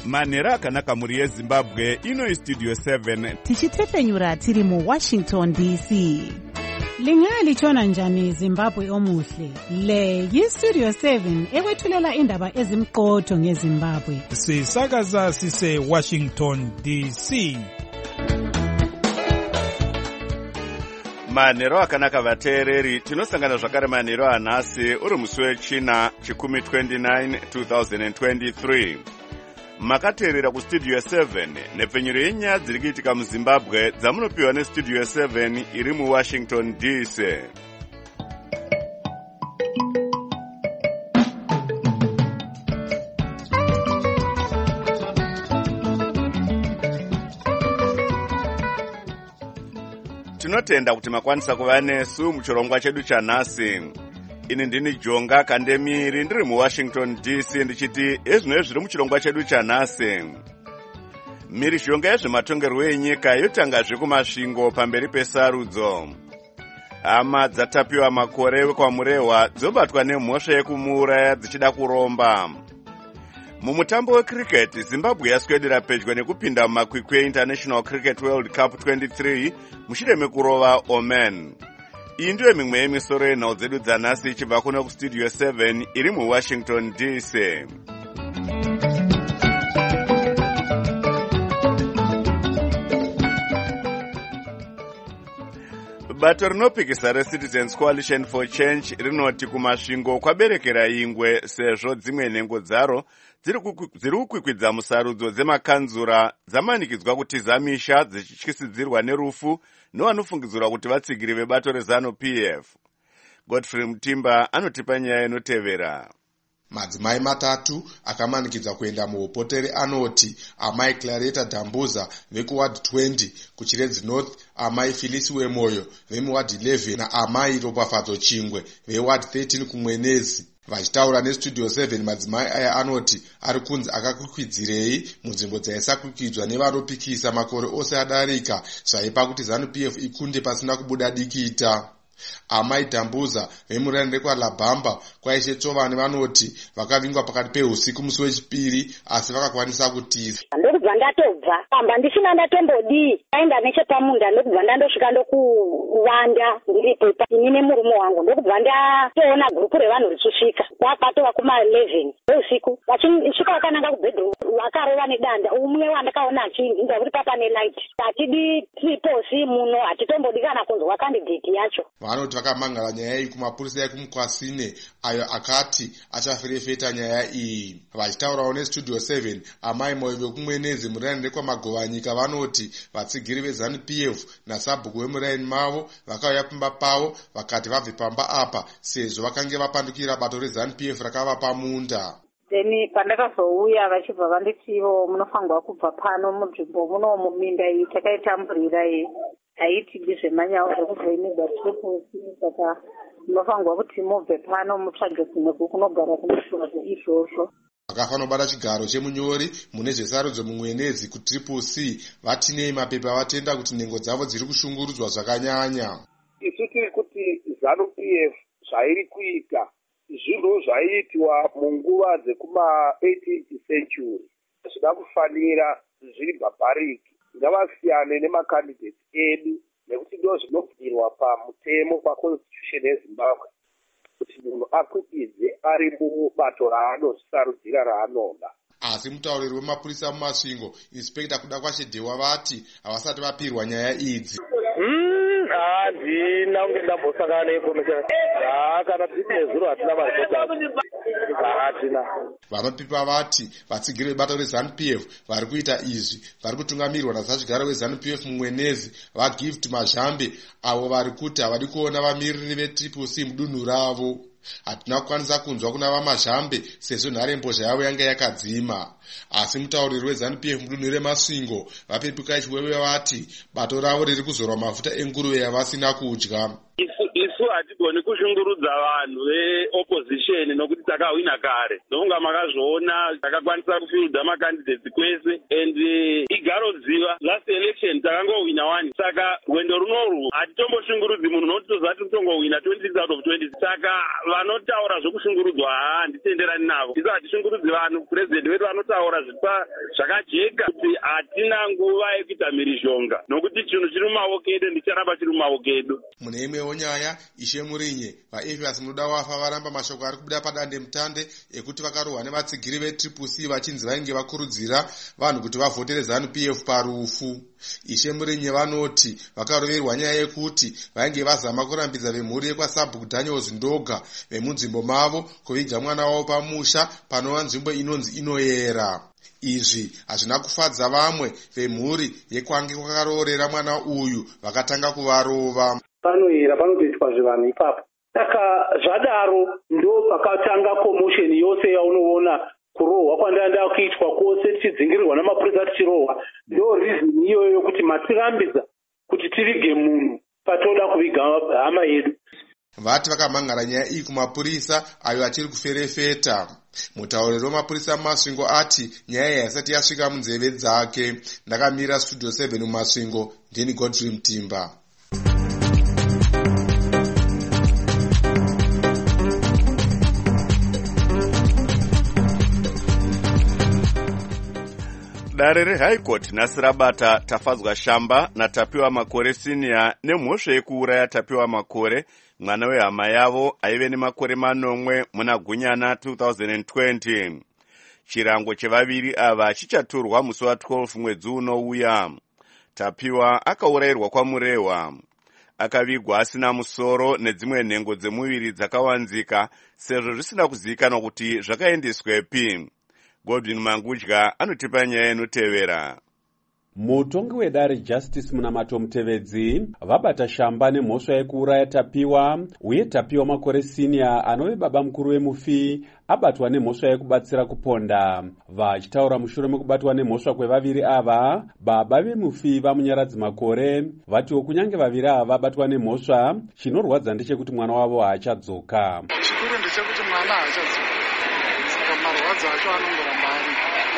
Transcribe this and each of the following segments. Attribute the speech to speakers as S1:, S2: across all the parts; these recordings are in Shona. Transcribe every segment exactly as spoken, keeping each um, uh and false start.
S1: manhero akanaka muri yezimbabwe. Ino istudio seven
S2: tichitefenyura tiri mu Washington D C. Lingalitshona njani Zimbabwe omuhle? Le yistudio seven ekwethulela indaba ezimqotho ngeZimbabwe.
S3: Sisakaza sise Washington D C.
S1: manhero akanaka vateereri, tinosangana zvakare manhero anhasi uri musi wechina chikumi twenty-nine two thousand twenty-three. Makateerera kustudio seven nepfenyuro yenyaya dziri kuitika muZimbabwe dzamunopiwa nestudio seven iri muWashington D C. Tinotenda kuti makwanisa kuva nesu muchirongwa chedu chanhasi. Ini ndini Jonga Kandemiri ndiri muWashington D C ndichiti ezvino zviri muchirongwa chedu chanhasi. Mhirizhonga yezvematongerwo enyika yotangazve kumasvingo pamberi pesarudzo. Hama dzatapiwa makore kwamurehwa dzobatwa nemhosva yekumuuraya dzichida kuromba. Mumutambo wecricket, Zimbabwe yaswedera pedyo nekupinda mumakwikwi eInternational Cricket World Cup twenty-three mushure mekurova Oman. Iyi ndiyo mimwe yemisoro yenhau dzedu dzanhasi ichibva kuno kustudio seven iri muWashington D C. Bato rinopikisa reCitizens Coalition for Change rinoti kumasvingo kwaberekera ingwe sezvo dzimwe nhengo dzaro dziri kukwikwidza musarudzo dzemakanzura dzamanikidzwa kuti zamisha dzichityisidzirwa nerufu nevanofungidzirwa kuti vatsigiri vebato reZanu-P F. Godfrey Mutimba anotipa nyaya inotevera.
S4: Madzimai matatu akamanikidza kuenda muupotere anoti amai Claretta Dambuza vekuward twenty kuChiredzi North, amai Phyllis Wemoyo vemuward eleven naamai Ropafadzo Chingwe veward thirteen kuMwenezi. Vachitaura nestudio seven, madzimai aya anoti ari kunzi akakwikwidzirei munzvimbo dzaisakwikidzwa nevanopikisa makore ose adarika zvaipa kuti ZANU-P F ikunde pasina kubuda dikita. Amai Dambuza vemurani rekwaLabamba kwaishe Tsovane vanoti vakavingwa pakati peusiku musi wechipiri asi vakakwanisa kutiza.
S5: Ndokubva ndatobva pamba ndisina ndatombodii aenda nechepamunda ndokubva ndandosvika ndokuvanda ndiripo inine murume wangu ndokubva ndatoona gurupu revanhu richisvika kwakatova kuma eleven usiku vachisvika vakananga kubhedroom vakarova nedanda umwe wandakaona achinzinza kuti papa nelight hatidi triposi muno hatitombodi kana kunzwa kandidheti yacho.
S4: Vanoti vakamangala nyaya iyi kumapurisa ekumukwasine ayo akati achaferefeta nyaya iyi. Vachitaurawo nestudio seven, amai Moyo vekumwenezi muraini rekwamagovanyika vanoti vatsigiri veZANU-P F nasabhuku vemuraini mavo vakauya pamba pavo vakati vabve pamba apa sezvo vakange vapandukira bato reZANU-P F rakavapa munda.
S6: Deni pandakazouya vachibva vanditivo munofanirwa kubva pano munzvimbo muno muminda iyi takaitamburira iyi haiti zvemanyaya zvekuvheneka triposi saka munofanirwa kuti mubve pano mutsvage kumwe kunogara kumushuva izvozvo.
S4: Vakafanira kubata chigaro chemunyori mune zvesarudzo muMwenezi kutriple C vatinei mapepa vatenda kuti nhengo dzavo dziri kushungurudzwa zvakanyanya.
S7: Isu tiri kuti ZANU-P F zvairi kuita zvinhu zvaiitwa munguva dzekuma eighteenth century zvida kufanira zviri barbaric. Ngavasiyane nemakandidates edu nekuti ndo zvinobvirwa pamutemo paconstitution yeZimbabwe kuti munhu akwikidze ari mubato raanosarudzira raanoda.
S4: Asi mutauriri wemapurisa mumasvingo Inspector Kudakwashedewa vati havasati vapirwa nyaya idzi.
S7: Handina unge ndambosangana neinformation kana business zero hatina maripota hatina.
S4: Vanopipa vati vatsigiri vebato reZANU-P F vari kuita izvi vari kutungamirwa nazachigaro weZANU-P F muMwenezi vaGift Mazhambe avo vari kuti havadi kuona vamiriri vetriple C mudunhu ravo. Hatina kukwanisa kunzwa kuna vaMazhambe sezvo nharembozha yavo yanga yakadzima. Asi mutauriri weZANU-P F mudunhu reMasvingo vapepuka ichiwewe vati bato ravo riri kuzorwa mafuta enguruve yavasina kudya.
S7: Isu hatigoni kushungurudza vanhu veopposition nokuti takahwina kare. Ndonga makazvoona takakwanisa kufilda makandidates kwese and igaro dziva last election takangohwina one. Saka rwendo runorwu hatitombo hatizoshungurudzi munhu nokuti tozati kutongowina twenty-six out of twenty. Saka vanotaura zvokushungurudzwa handitenderani navo. Tisa hatishungurudzi vanhu. Purezidendi wedu vanotaura zvipa zvakajeka kuti hatina nguva yekuita mhirizhonga nokuti chinhu chiri mumaoko edu ndicharamba chiri mumaoko edu.
S4: Mune imwewo nyaya, Ishe Murinye, vaEFIAS munoda wafa varamba mashoko ari kubuda padande mutande ekuti vakarohwa nevatsigiri vetriple C vachinzi vainge vakurudzira vanhu kuti vavhotere ZANU P F parufu. Ishe Murinye vanoti vakaroverwa nyaya yekuti vainge vazama kurambidza vemhuri yekwaSabhuku Daniels Ndoga vemunzvimbo mavo kuviga mwana wavo pamusha panova nzvimbo inonzi inoyera. Izvi hazvina kufadza vamwe vemhuri yekwange kwakaroorera mwana uyu vakatanga kuvarova.
S8: Panoyera panotoitwa zvevanhu ipapo. Saka zvadaro ndo pakatanga commotion yose yaunoona kurohwa kwandanda kuitwa kwose tichidzingirirwa namapurisa tichirohwa. Ndo reason iyoyo yokuti matirambidza kuti tivige munhu patoda kuviga hama yedu.
S4: Vati vakamhangara nyaya iyi kumapurisa ayo achiri kuferefeta. Mutauriri wemapurisa muMasvingo ati nyaya iyi haisati yasvika munzeve dzake. Ndakamira Studio seven muMasvingo, ndini Godfrey Mutimba.
S1: Dare reHigh Court nhasi rabata Tafadzwa Shamba naTapiwa Makore Senior nemhosva yekuuraya Tapiwa Makore, mwana wehama yavo aive nemakore manomwe muna Gunyana two thousand twenty. Chirango chevaviri ava chichaturwa musi wa12 mwedzi unouya. Tapiwa akaurayirwa kwaMurehwa. Akavigwa asina musoro nedzimwe nhengo dzemuviri dzakawanzika sezvo zvisina kuzivikanwa kuti zvakaendeswepi. Godwin Mangudya anotipa nyaya inotevera.
S9: Mutongi wedare Justice Munamato Mutevedzi vabata Shamba nemhosva yekuuraya Tapiwa, uye Tapiwa Makore Senior anove baba mukuru wemufi abatwa nemhosva yekubatsira kuponda. Vachitaura mushure mekubatwa nemhosva kwevaviri ava, baba vemufi vamunyaradzi Makore vatiwo kunyange vaviri ava vabatwa nemhosva, chinorwadza ndechekuti mwana wavo haachadzoka.
S10: Chikuru ndechekuti mwana haachadzoka. Saka marwadzi acho anongoramba ari.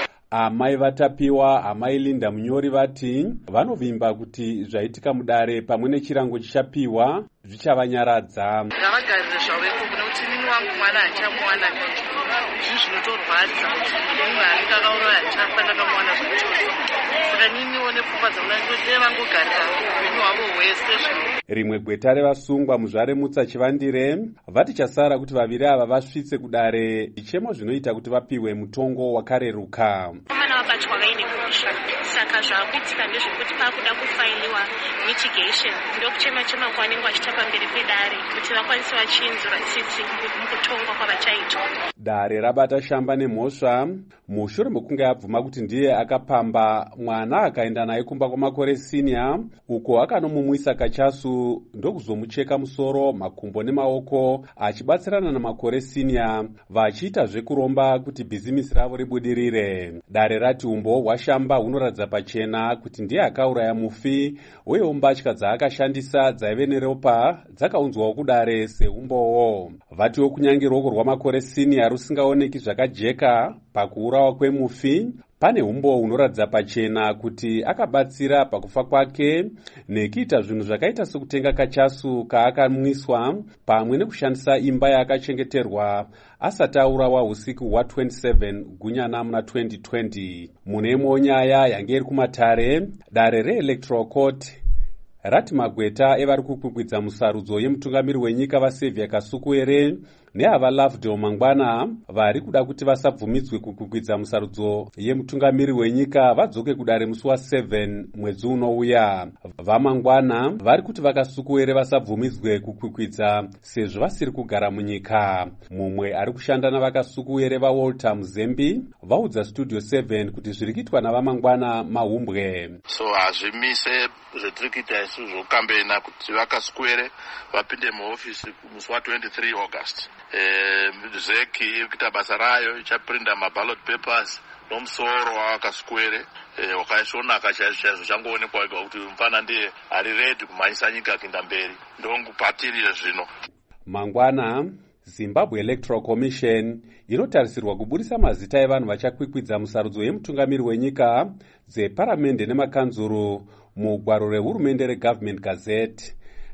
S9: Amai vaTapiwa, amai Linda Munyori vati vanovimba kuti zvaitika mudare pamwe nechirango chichapiwa zvichavanyaradza.
S10: Ngavagarire zvaveko kuti mini wangu mwana hachamuwana kuti izvi zvinotorwadza kuti munhu anenge akauraya hachafanira kamuwana zvinochoso. Saka niniwo nepfungwa dzamuna ndodei vangogarira upenyu hwavo hwese zvino.
S9: Rimwe gweta revasungwa muzvaremutsa Chivandire vati chasara kuti vaviri ava vasvitse kudare, ichemo zvinoita kuti vapiwe mutongo wakareruka.
S11: Mwana wabatwa vaine mhosva, saka zvaakuitika ndezvekuti paakuda kufailiwa mitigation ndokuchema chema kwavanenge vachita pamberi pedare kuti vakwanise vachinzura tsitsi mukutongwa kwavachaitwa.
S9: Dare rabata Shamba nemhosva mushure mekunge abvuma kuti ndiye akapamba mwana akaenda naye kumba kwaMakore Senior, uko akanomumwisa kachasu ndokuzomucheka musoro, makumbo nemaoko achibatsirana naMakore Senior vachiita zvekuromba kuti bhizimisi ravo ribudirire. Dare rati umbo hwaShamba hunoratidza pachena kuti ndiye akauraya mufi, uyewo mbatya dzaakashandisa dzaive neropa dzakaunzwawo kudare seumbowo. Vatiwo kunyange ruoko rwaMakore Senior rusingaoneki zvakajeka pakuurawa kwemufi, pane umbo hunoratidza pachena kuti akabatsira pakufa kwake nekuita zvinhu zvakaita sekutenga kachasu kaakamwiswa pamwe nekushandisa imba yaakachengeterwa asati aurawa usiku hwa27 Gunyana muna twenty twenty. Mune imwewo nyaya yange iri kumatare, dare reElectoral Court rati magweta evari kukwikwidza musarudzo yemutungamiri wenyika vaSaviour Kasukuwere neava Lovedale Mangwana vari kuda kuti vasabvumidzwe kukwikwidza musarudzo yemutungamiri wenyika vadzoke kudare musi wa7 mwedzi unouya. VaMangwana vari kuti vaKasukuwere vasabvumidzwe kukwikwidza sezvo vasiri kugara munyika. Mumwe ari kushanda navaKasukuwere vaWalter Muzembi vaudza Studio seven kuti zviri kuitwa navaMangwana mahumbwe.
S12: So hazvimise zvetiri kuita isu zvokambena kuti vaKasukuwere vapinde muhofisi musi wa23 August. Eh, zeki iri kuita basa rayo, ichaprinda maballot papers nomusoro wavaKasukuwere eh, wakaisvonaka chaizvo changoonekwa kuti mufana ndiye ari ready kumhanyisa nyika kuenda mberi. Ndongupatirire zvino.
S9: Mangwana Zimbabwe Electoral Commission inotarisirwa kubudisa mazita evanhu vachakwikwidza musarudzo yemutungamiri wenyika dzeparamende nemakanzuru mugwaro rehurumende reGovernment Gazette.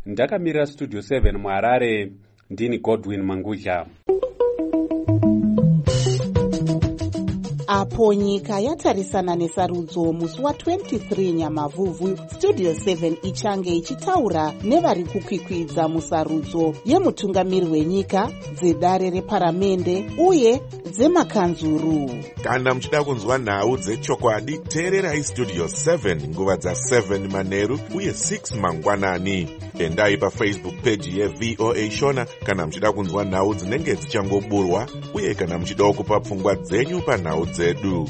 S9: ndakamirira studio seven muharare ndini Godwin Mangudya.
S13: Apo nyika yatarisana nesarudzo musi wa23 Nyamavhuvhu, Studio seven ichange ichitaura nevari kukwikwidza musarudzo yemutungamiri wenyika, dzedare reparamende uye dzemakanzuru.
S14: Kana muchida kunzwa nhau dzechokwadi, teererai Studio seven nguva dza seven manheru uye six mangwanani. Endai paFacebook page yeV O A Shona kana muchida kunzwa nhau dzinenge dzichangoburwa uye kana muchida kupa pfungwa dzenyu panhau dzedu.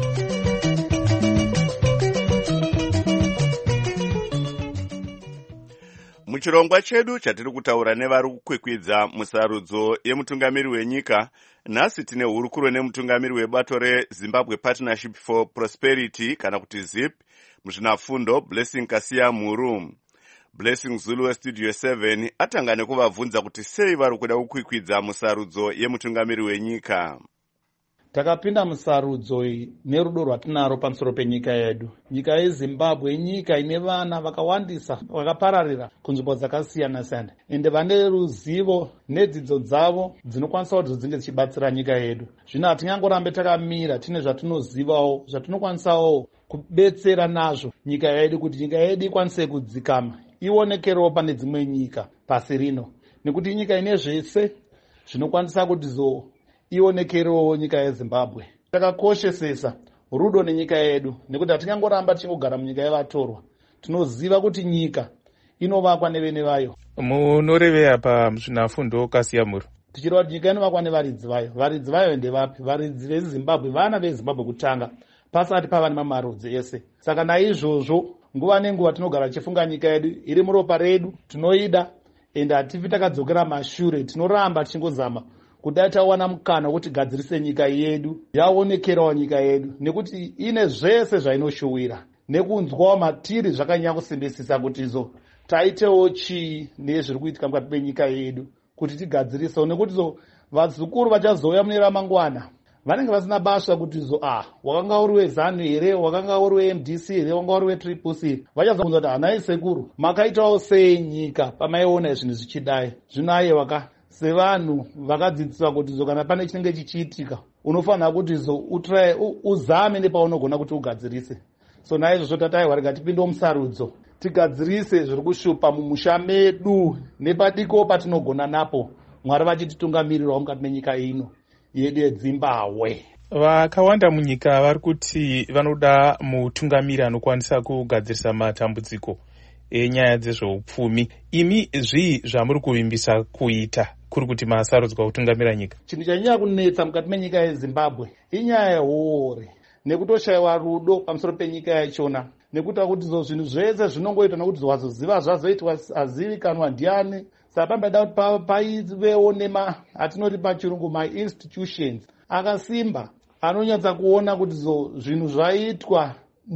S1: Muchirongwa chedu chatiri kutaura nevari kukwikwidza musarudzo yemutungamiri wenyika, nhasi tine hurukuro nemutungamiri webato reZimbabwe Partnership for Prosperity kana kuti ZIP muzvinafundo Blessing Kasiya Muru. Blessing Zulu weStudio seven atanga nekuvabvunza kuti sei vari kuda kukwikwidza musarudzo yemutungamiri wenyika.
S15: Takapinda musarudzo nerudo rwatinaro pamusoro penyika yedu. Nyika yeZimbabwe nyika ine vana vakawandisa vakapararira kunzvimbo dzakasiyana siyana, ende vane ruzivo nedzidzo dzavo dzinokwanisa kuti dzinge dzichibatsira nyika yedu. Zvino hatingangorambe takamira, tine zvatinozivawo zvatinokwanisawo kubetsera nazvo nyika yedu kuti nyika yedu ikwanise kudzikama, ionekerewo pane dzimwe nyika pasi rino, nekuti nyika ine zvese zvinokwanisa kuti zo ionekerewo nyika yeZimbabwe. Takakoshesesa rudo nenyika yedu nekuti hatingangoramba tichingogara munyika yevatorwa. Tinoziva kuti nyika inovakwa nevene vayo.
S16: Munorevera pa muzvinafundo Kasiya Muru?
S15: Tichireva kuti nyika inovakwa nevaridzi vayo. Varidzi vayo ndevapi? Varidzi veZimbabwe, vana veZimbabwe kutanga pasati pava nemamarudzi ese. Saka naizvozvo nguva nenguva tinogara tichifunga nyika yedu iri muropa redu, tinoida ende hatifi takadzokera mashure, tinoramba tichingozama kudai tawana mukana kuti gadzirise nyika yedu, yaonekerawo nyika yedu nekuti ine zvese zvainoshuwira, nekunzwawo matiri zvakanyanya kusimbisisa kuti zo taitewo chii nezviri kuitika mukati menyika yedu kuti tigadzirisewo, nekuti zo vazukuru vachazouya mune ramangwana vanenge vasina basa kuti zo ah wakanga uri weZANU here, wakanga uri weM D C here, wakanga uri weTriple C, vachazobvunza kuti hanai sekuru makaitawo sei nyika pamaiona zvinhu zvichidai. Zvino aiye waka sevanhu vakadzidziswa kuti zo kana pane chinenge chichiitika unofanira kuti zo utry uzame nepaunogona kuti ugadzirise. So naizvozvo tataiwa rega tipinde musarudzo tigadzirise zviri kushupa mumusha medu nepadiko patinogona napo, Mwari vachititungamirirawo mukati menyika ino yedu yeZimbabwe.
S16: Vakawanda munyika vari kuti vanoda mutungamiri anokwanisa kugadzirisa matambudziko enyaya dzezveupfumi. Imi zvii zvamuri kuvimbisa kuita kuri kuti masarudzwa kutungamira nyika?
S15: Chinhu chanyanya kunetsa mukati menyika yeZimbabwe inyaya yehore nekutoshayiwa rudo pamusoro penyika yachona, nekuti kuti zo zvinhu zvese zvinongoitwa nekuti wazoziva zvazoitwa azivikanwa ndiani. Saka pambada kuti paivewo nema atinoti pachirungu ma-institutions akasimba anonyatsa kuona kuti zo zvinhu zvaitwa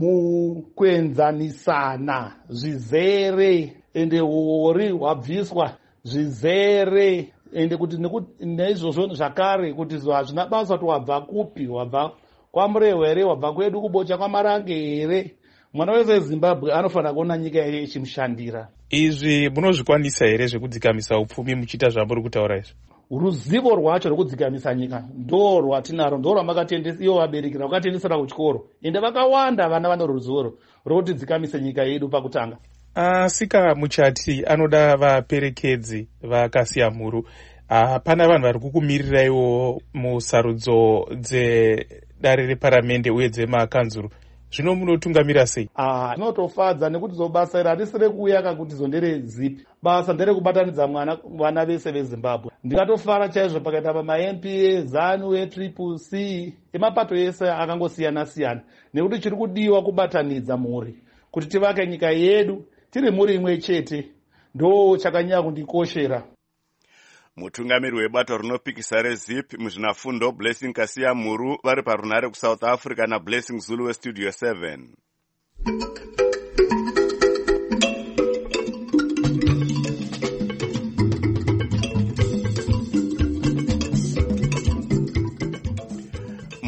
S15: mukwenzanisana zvizere ende hori hwabviswa zvizere ende kuti neizvozvo zvakare kuti zo hazvina basa kuti wabva kupi, wabva kwamurehwe here, wabva kwedu kubocha kwamarange here. Mwana wese weZimbabwe anofanira kuona nyika yake ichimushandira.
S16: Izvi munozvikwanisa here zvekudzikamisa upfumi muchiita zvamuri kutaura izvi?
S15: Ruzivo rwacho rwekudzikamisa nyika ndo rwatinaro, ndo rwamakatendesa ivo vabereki vakatendesera kuchikoro, ende vakawanda vana vane ruzivo rwokuti dzikamise nyika yedu pakutanga.
S16: Asika muchati anoda vaperekedzi vaKasiya Muru. Pana vanhu vari kukumiriraiwo musarudzo dzedare reparamende uye dzemakanzuru. Zvino munotungamira sei?
S15: Ah, inotofadza nekuti zo basa iri harisi rekuuya kuti zo ndereZIP, basa nderekubatanidza mwana vana vese veZimbabwe. Ndingatofara chaizvo pakaita pama-M P A, ZANU, weTriple C, emapato ese akangosiyana siyana, nekuti chiri kudiwa kubatanidza mhuri kuti tivake nyika yedu tiri muri imwe chete, ndo chakanyanya kundikoshera.
S1: Mutungamiri webato rinopikisa reZIP muzvinafundo Blessing Kasiya Muru vari parunare kuSouth Africa naBlessing Zulu weStudio seven.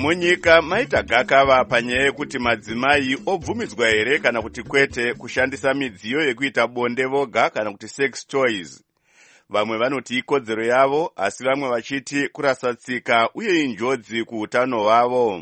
S1: munyika maita gakava panyaya yekuti madzimai obvumidzwa here kana kuti kwete kushandisa midziyo yekuita bonde voga kana kuti sex toys. Vamwe vanoti ikodzero yavo, asi vamwe vachiti kurasa tsika uye injodzi kuutano hwavo.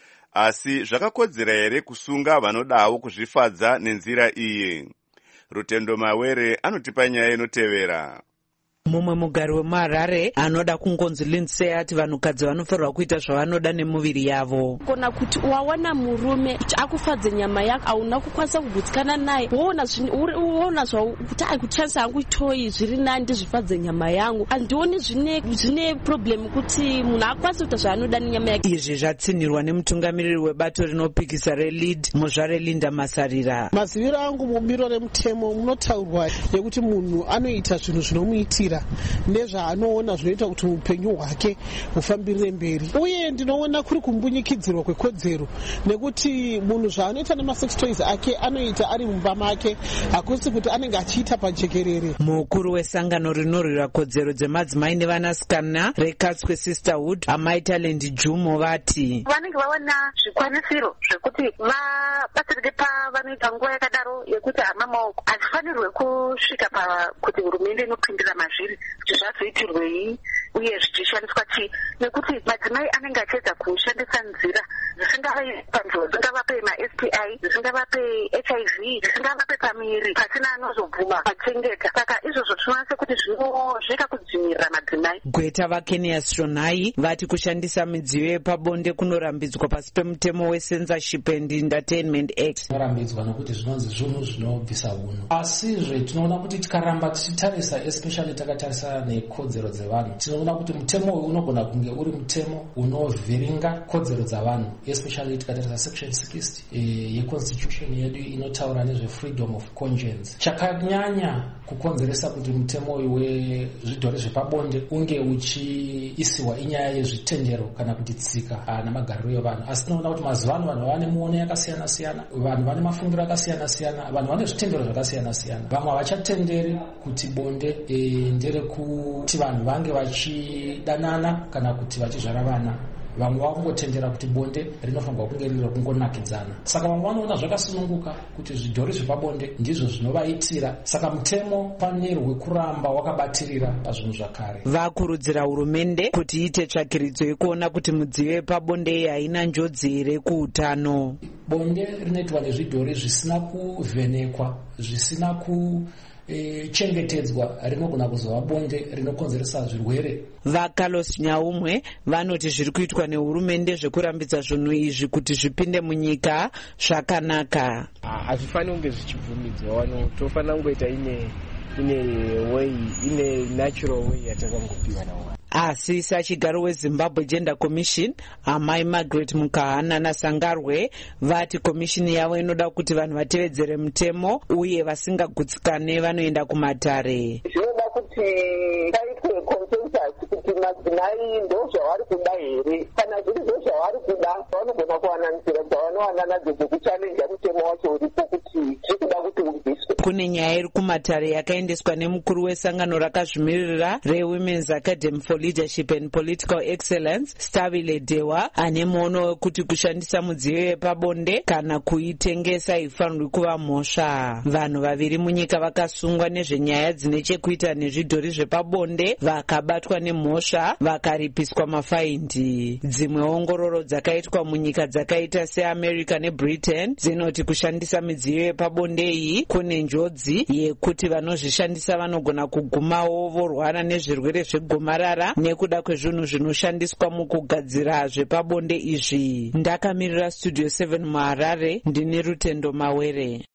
S1: Asi zvakakodzera here kusunga vanodawo kuzvifadza nenzira iyi? Rutendo Mawere anotipa nyaya inotevera.
S17: Mumwe mugari wemuHarare anoda kungonzi Lindsay ati vanhukadzi vanofanirwa kuita zvavanoda nemuviri yavo.
S18: Kona kuti waona murume akufadza nyama yako auna kukwanisa kugutsikana naye, woona woona kuti aikushandisa hangu toyi zviri nani ndizvifadze nyama yangu, handioni zvine zvine problem kuti munhu akwanisa kuita zvanoda nenyama yake.
S17: Izvi zvatsinirwa nemutungamiriri webato rinopikisa reLead muzvare Linda Masarira.
S19: Maziviro angu mubiro remutemo munotaurwa yekuti munhu anoita zvinhu zvinomuitira nezvaanoona zvinoita kuti upenyu hwake hufambirire mberi, uye ndinoona kuri kumbunyikidzirwa kwekodzero nekuti munhu zvaanoita nemasex toys ake anoita ari mumba make, hakusi kuti anenge achiita pajekerere.
S17: Mukuru wesangano rinorwira kodzero dzemadzimai nevanasikana reKatswe Sisterhood Amai Talent Jumo vati
S20: vanenge vawana zvikwanisiro zvekuti vabatsirike pavanoita nguva yakadaro yekuti hama maoko hazifanirwe kusvika pakuti hurumende inopindira mazviri kuti zvazoitirwei uye zvichishandiswa chii, nekuti madzimai anenge achiedza kushandisa nzira dzisingavape panzvimbo, dzisingavape ma-S T I, dzisingavape H I V, dzisingavape pamiri pasina anozobvuma pachengeta. Saka izvozvo tinoona sekuti zvinoveka kudzivirira madzimai.
S17: Gweta vaKenias Shonai vati kushandisa midziyo yepabonde kunorambidzwa pasi pemutemo weCensorship and Entertainment Act.
S21: Kunorambidzwa nokuti zvinonzi zvinhu zvinobvisa unhu, asizve tinoona kuti tikaramba tichitarisa especially takatarisa nekodzero dzevanhu, tinoona kuti mutemo uyu unogona kunge uri mutemo unovhiringa kodzero dzavanhu, especially tikatarisa section sixty e, yeconstitution yedu inotaura nezve freedom of conscience. Chakanyanya kukonzeresa kuti mutemo uyu wezvidhori zvepabonde unge uchiisiwa inyaya yezvitendero kana kuti tsika namagariro evanhu, asi tinoona kuti mazuva ano vanhu vane muono yakasiyana siyana, vanhu vane mafungiro akasiyana siyana, vanhu vane zvitendero zvakasiyana siyana. Vamwe havachatenderi kuti bonde e, ndere kuti vanhu vange vachidanana kana kuti vachizvara vana. Vamwe vakungotendera kuti bonde rinofanirwa kunge riri rekungonakidzana. Saka vamwe vanoona zvakasununguka kuti zvidhori zvepabonde ndizvo zvinovaitira, saka mutemo panirwe kuramba wakabatirira pazvinhu zvakare.
S17: Vakurudzira hurumende kuti iite tsvakiridzo yekuona kuti midziyo yepabonde iyi haina njodzi here kuutano.
S21: Bonde rinoitwa nezvidhori zvisina kuvhenekwa, zvisina ku E, chengetedzwa rinogona kuzova bonde rinokonzeresa zvirwere.
S17: VaCarlos Nyaumwe vanoti zviri kuitwa nehurumende zvekurambidza zvinhu izvi kuti zvipinde munyika zvakanaka.
S22: Hazvifaniri kunge zvichibvumidzwa wano, tofanira kungoita ine ine way ine natural way yatakangopiwa nawo.
S17: Asi sachigaro weZimbabwe Gender Commission Amai Margaret Mukahana naSangarwe vati komishini yavo inoda kuti vanhu vatevedzere mutemo uye vasingagutsikane vanoenda kumatare.
S23: Zvinoda kuti paitwe consensus kuti madzimai ndo zvavari kuda here, kana zviri ndo zvavari kuda vanogona kuwana nzira dzavanowana nadzo dzekuchallenja mutemo wacho uripo kuti zviri kuda kuti ubviswe.
S17: Kune nyaya iri kumatare yakaendeswa nemukuru wesangano rakazvimirira reWomen's Academy for Leadership and Political Excellence Stabile Dewa ane muono wekuti kushandisa mudziyo yepabonde kana kuitengesa haifanirwi kuva mhosva. Vanhu vaviri munyika vakasungwa nezvenyaya dzine chekuita nezvidhori zvepabonde vakabatwa nemhosva vakaripiswa mafaindi. Dzimwe ongororo dzakaitwa munyika dzakaita seAmerica neBritain dzinoti kushandisa midziyo yepabonde iyi kune njodzi yekuti vanozvishandisa vanogona kugumawo vorwara nezvirwere zvegomarara nekuda kwezvinhu zvinoshandiswa mukugadzira zvepabonde izvi. Ndakamirira Studio seven muHarare, ndini Rutendo Mawere.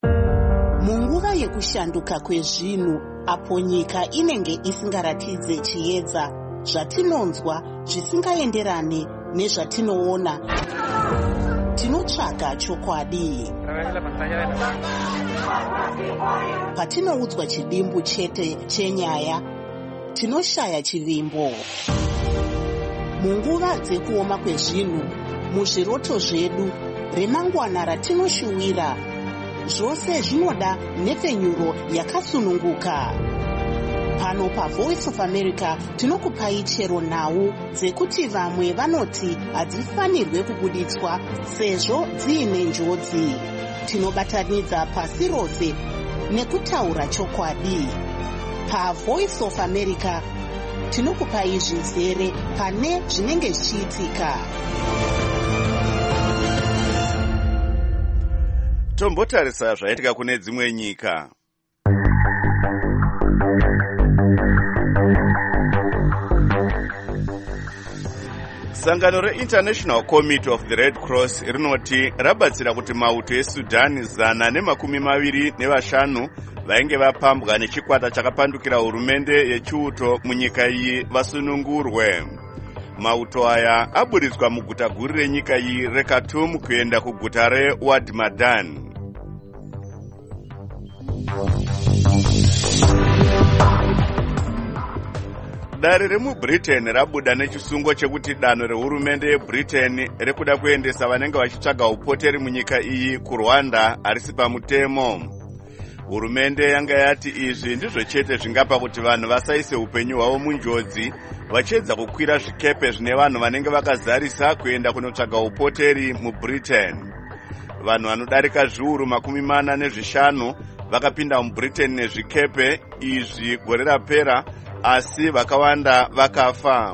S13: Munguva yekushanduka kwezvinhu apo nyika inenge isingaratidze chiedza, zvatinonzwa zvisingaenderane nezvatinoona, tinotsvaga chokwadi. Patinoudzwa chidimbu chete chenyaya, tinoshaya chivimbo. Munguva dzekuoma kwezvinhu, muzviroto zvedu, remangwana ratinoshuwira, zvose zvinoda nhepfenyuro yakasununguka. Pano paVoice of America tinokupai chero nhau dzekuti vamwe vanoti hadzifanirwe kubuditswa sezvo dziine njodzi. Tinobatanidza pasi rose nekutaura chokwadi. PaVoice of America tinokupai zvizere pane zvinenge zvichiitika.
S1: Tombotarisa zvaitika kune dzimwe nyika. Sangano reInternational Committee of the Red Cross rinoti rabatsira kuti mauto eSudan zana nemakumi maviri nevashanu vainge vapambwa nechikwata chakapandukira hurumende yechiuto munyika iyi vasunungurwe. Mauto aya aburitswa muguta guru renyika iyi reKhartoum kuenda kuguta reWad Madani. Dare remuBritain rabuda nechisungo chekuti danho rehurumende yeBritain rekuda kuendesa vanenge vachitsvaga upoteri munyika iyi kuRwanda harisi pamutemo. Hurumende yanga yati izvi ndizvo chete zvingapa kuti vanhu vasaise upenyu hwavo munjodzi vachiedza kukwira zvikepe zvine vanhu vanenge vakazarisa kuenda kunotsvaga upoteri muBritain. Vanhu vanodarika zviuru makumi mana nezvishanu vakapinda muBritain nezvikepe izvi gore rapera, asi vakawanda vakafa.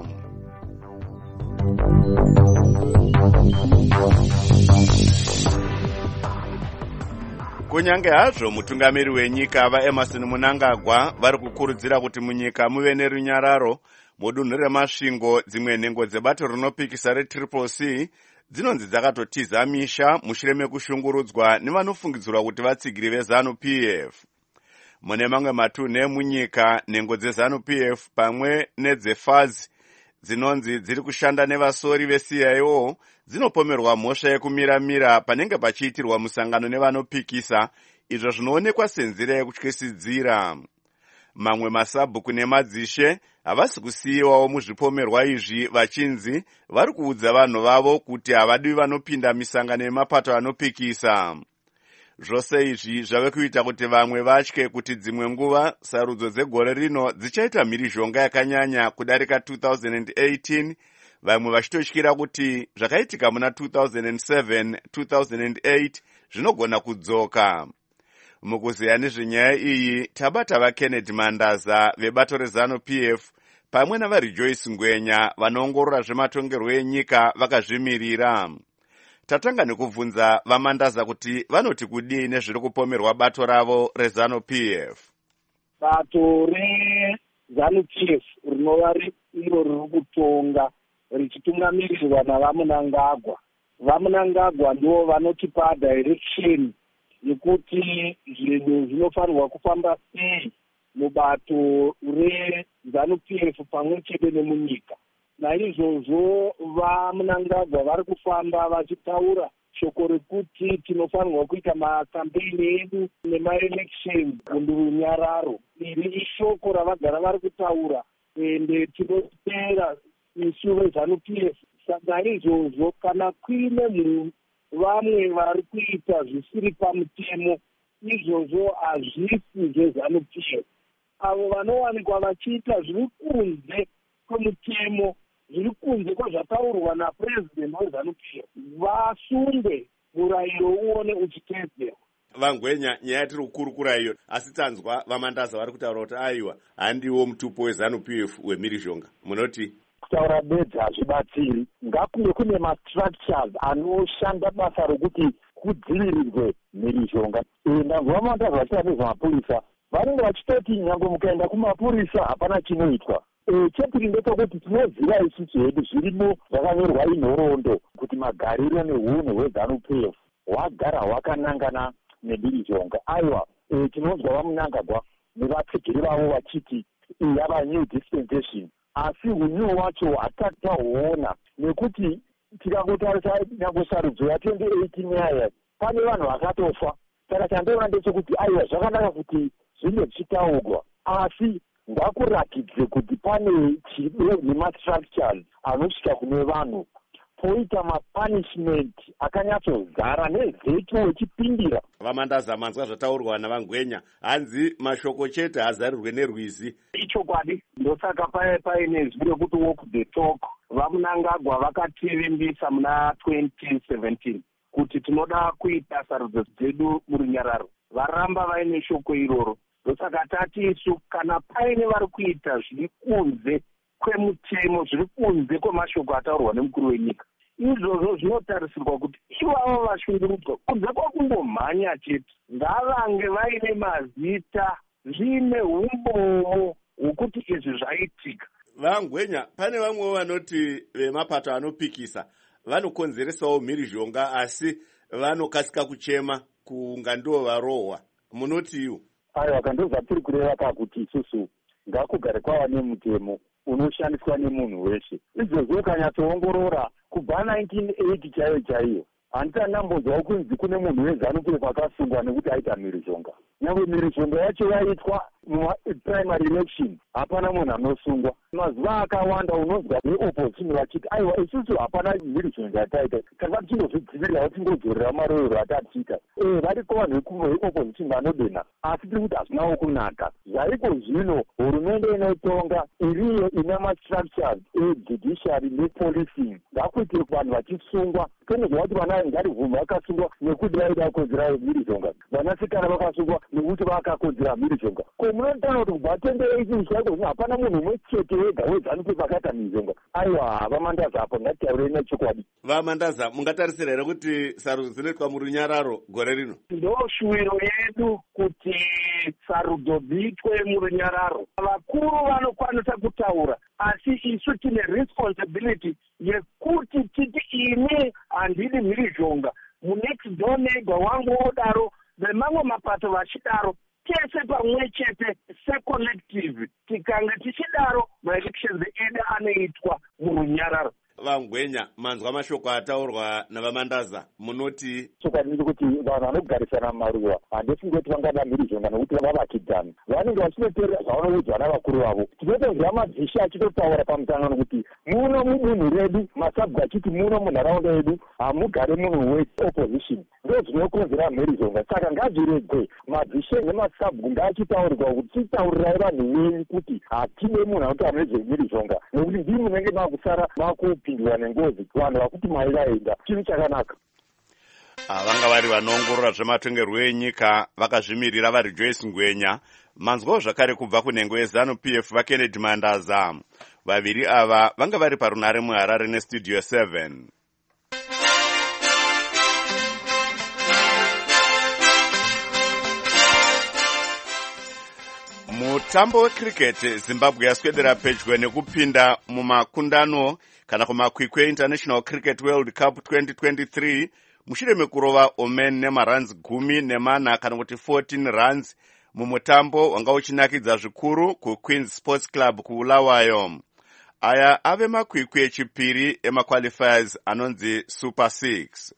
S1: Kunyange hazvo mutungamiri wenyika vaEmerson Mnangagwa vari kukurudzira kuti munyika muve nerunyararo, mudunhu remasvingo dzimwe nhengo dzebato rinopikisa reTriple C dzinonzi dzakatotiza misha mushure mekushungurudzwa nevanofungidzirwa kuti vatsigiri veZANU-P F. Mune mamwe matunhu emunyika, nhengo dzeZANU-P F pamwe nedzeFAZ dzinonzi dziri kushanda nevasori veC I O dzinopomerwa mhosva yekumiramira panenge pachiitirwa musangano nevanopikisa, izvo zvinoonekwa senzira yekutyisidzira. Mamwe masabhuku nemadzishe havasi kusiyiwawo muzvipomerwa izvi vachinzi vari kuudza vanhu vavo kuti havadiwi vanopinda misangano yemapato anopikisa. Zvose izvi zvave kuita kuti vamwe vatye kuti dzimwe nguva sarudzo dzegore rino dzichaita mhirizhonga yakanyanya kudarika two thousand eighteen, vamwe vachitotyira kuti zvakaitika muna two thousand seven two thousand eight zvinogona kudzoka. Mukuzeya nezvenyaya iyi tabata vaKennedy Mandaza vebato reZANU-P F pamwe navaRejoice Ngwenya vanoongorora zvematongerwo enyika vakazvimirira. Tatanga nekubvunza vaMandaza kuti vanoti kudii nezviri kupomerwa bato ravo reZANU-P F.
S2: Bato reZANU-P F rinova iro riri kutonga richitungamirirwa navaMnangagwa. VaMnangagwa ndivo vanotipa direction yekuti zvinhu zvinofanirwa kufamba sei mubato reZANU-P F pamwe chete nemunyika. Naizvozvo vaMnangagwa vari kufamba vachitaura shoko rekuti tinofanirwa kuita makampeini edu nemaelection kundurunyararo. Iri ishoko ravagara vari kutaura ende tinotera isu veZANU-P F. Naizvozvo kana kuine munhu vamwe vari kuita zvisiri pamutemo, izvozvo hazvisi zveZANU-P F. Avo vanowanikwa vachiita zviri kunze kwemutemo, zviri kunze kwazvataurwa naPresident weZANU-P F, vasunge murayiro uone uchiteedzerwa.
S1: Vangwenya, nyaya tiri kukurukura iyo, asi tanzwa vaMandaza vari kutaura kuti aiwa handiwo mutupo weZANU-P F wemhirizhonga. Munoti
S2: kutaura bedzi hazvibatsiri, ngakunge kune mastructures anoshanda basa rokuti kudzivirirwe mhirizhonga. Ndanzwa vaMandaza vachita nezvemapurisa, vanenge vachitoti nyange mukaenda kumapurisa hapana chinoitwa. Chepiri ndechekuti tinoziva isusu hedu zvirimo zvakanyorwa inhoroondo kuti magariro neunhu hweZANU-P F hwagara hwakanangana nemhirizhonga. Aiwa, tinonzwa vaMnangagwa nevatsigiri vavo vachiti yava new dispensation, asi unyu hwacho hatisati tahuona, nekuti tikangotarisa nyange sarudzo ya twenty eighteen yaya pane vanhu vakatofa. Saka chandoona ndechekuti aiwa zvakanaka kuti zvinge zvichitaurwa, asi ngakuratidze kuti pane chido nemastructures anosvika kune vanhu poita mapunishment akanyatsozara nevheki wechipindira.
S1: Vamandaza manzwa zvataurwa navangwenya, hanzi mashoko chete hazarirwe nerwizi.
S2: Ichokwadi, ndosaka paine zvi rekuti walk the talk vamunangagwa vakativimbisa muna twenty seventeen kuti tinoda kuita sarudzo dzedu murunyararo. Varamba vaine shoko iroro. Ndosaka tati isu kana paine vari kuita zviri kunze kwemutemo, zviri kunze kwemashoko ataurwa nemukuru wenyika, izvozvo zvinotarisirwa kuti ivavo vashungurudzwa kunze kwakungomhanya chete ngavange vaine mazita zvine umbomo hwokuti izvi zvaitika.
S1: Vangwenya, pane vamwewo vanoti vemapato anopikisa vanokonzeresawo mhirizhonga asi vanokasika kuchema kunga ndivo varohwa. Munoti iwo?
S2: Aiwa, kandozvatiri kureva kakuti isusu ngakugare kwava nemutemo unoshandiswa nemunhu weshe. Izvozvo ukanyatsoongorora kubva nineteen eighty chaiyo chaiyo handitandambonzwawo kunzi kune munhu weZANU-P F akasungwa nekuti aita mhirizhonga. Nyangwe mhirizhonga yacho yaitwa mumaprimary election hapana munhu anosungwa. Mazuva akawanda unonzwa veopposition vachiti aiwa isusu hapana mhirizhonga yataita, tanga tichindozvidzivirirawo tingodzorera marorero atatiita. Eh, variko vanhu veopposition vanodena asi tiri kuti hazvinawo kunaka. Zvaiko zvino hurumende inotonga iriyo ina mastructures ejudiciary nepolicing ngakuitire vanhu vachisungwa. Tonozva kuti vana ngarivhumba vakasungwa nekuti vaida kukonzera mhirizhonga, vanasikana vakasungwa nekuti vakakonzera mhirizhonga. Ko munotaura kuti kubva tendere isi zvaiko hapana munhu umwe chete wega weZANU-P F akaita mhirizhonga. Aiwa, vamandaza apo ngatitaurei nechokwadi.
S1: Vamandaza, mungatarisira here kuti sarudzo dzinoitwa murunyararo gore rino?
S2: Ndoshuwiro yedu kuti sarudzo dziitwe murunyararo. Vakuru vanokwanisa kutaura asi isu tine responsibility yekuti titi ini handidi mhirizhonga, munext door neighbor wangu odaro, vemamwe mapato vachidaro, tese pamwe chete secollective tikanga tichidaro maelections edu anoitwa murunyararo.
S1: Vangwenya, manzwa mashoko ataurwa navamandaza, munoti?
S2: Chokwadi kuti vanhu vanogarisana maruva handisingoti vangada mhirizhonga nokuti vavakidzana. Vanenge vachinoteerera zvavanoudzwa navakuru vavo. Tinotozwa madzishe achitotaura pamusangano kuti muno mudunhu redu masabhu achiti muno munharaunda yedu hamugare munhu weopposition. Ndo zvinokonzera mhirizhonga. Saka ngazviregwe madzishe nemasabhu ngaachitaurirwa kuti titaurirai vanhu venyu kuti hatine munhu anotaura nezvemhirizhonga nokuti ndii munenge makusara makupindwa nengozi vanhu vakuti maivaenda. Chinhu chakanaka.
S1: Vanga vari vanoongorora zvematongerwo enyika vakazvimirira vari Joyce Ngwenya, manzwawo zvakare kubva kunhengo yeZANU-P F vaKennedy Mandaza. Vaviri ava vanga vari parunare muHarare nestudio seven. Mutambo wecricket Zimbabwe yaswedera pedyo nekupinda mumakundano kana kumakwikwi International Cricket World Cup twenty twenty-three mushure mekurova Oman nemaruns gumi nemana kana kuti fourteen runs mumutambo wanga uchinakidza zvikuru kuQueen's Sports Club kuBulawayo. Aya ave makwikwi echipiri emaqualifiers anonzi Super six.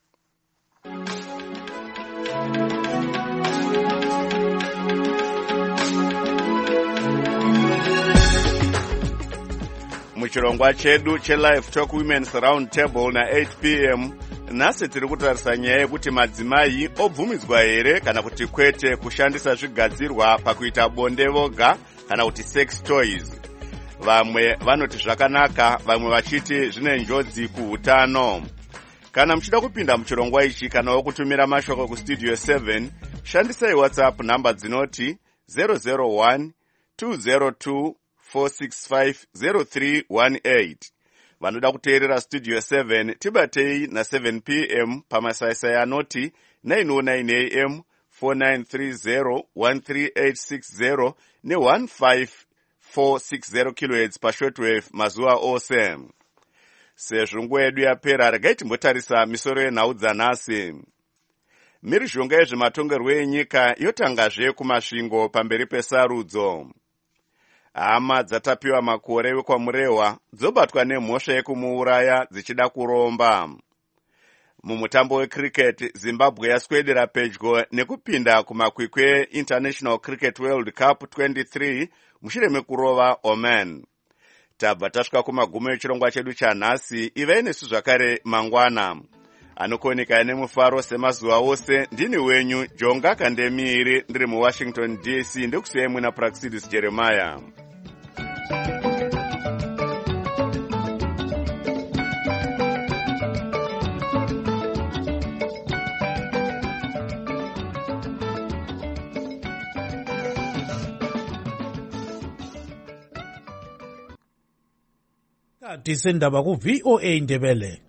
S1: Muchirongwa chedu chelive talk women's round table na eight p m nhasi tiri kutarisa nyaya yekuti madzimai obvumidzwa here kana kuti kwete kushandisa zvigadzirwa pakuita bonde voga kana kuti sex toys. Vamwe vanoti zvakanaka, vamwe vachiti zvine njodzi kuhutano. Kana muchida kupinda muchirongwa ichi kana wokutumira mashoko kustudio seven, shandisai WhatsApp namba dzinoti zero zero one two zero two four six five zero three one eight. Vanoda kuteerera studio seven tibatei na seven p m pamasaisai anoti nine oh nine a m four nine three zero one three eight six zero ne one five four six zero kilohertz pashortwave mazuva ose. Sezvo nguva yedu yapera, regai timbotarisa misoro yenhau dzanhasi. Mhirizhonga yezvematongerwo enyika yotangazve kumasvingo pamberi pesarudzo. Hama dzatapiwa makore wekwamurehwa dzobatwa nemhosva yekumuuraya dzichida kuromba. Mumutambo wecricket, Zimbabwe yaswedera pedyo nekupinda kumakwikwi International Cricket World Cup twenty-three mushure mekurova Oman. tabva tasvika kumagumo echirongwa chedu chanhasi. Ivai nesu zvakare mangwana. Anokoneka nemufaro semazuva ose. Ndini wenyu Jonga Kandemiri, ndiri muWashington D C. Ndekusiyai muna Praxidis Jeremiah.
S3: Disendaba ku V O A Ndebele.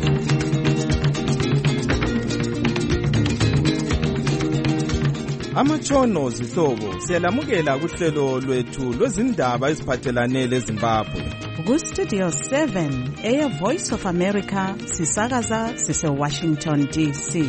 S5: Amatshono zihlobo siyalamukela kuhlelo lwethu lwezindaba eziphathelane leZimbabwe.
S6: Ku Studio seven eya Voice of America sisakaza sise Washington D C.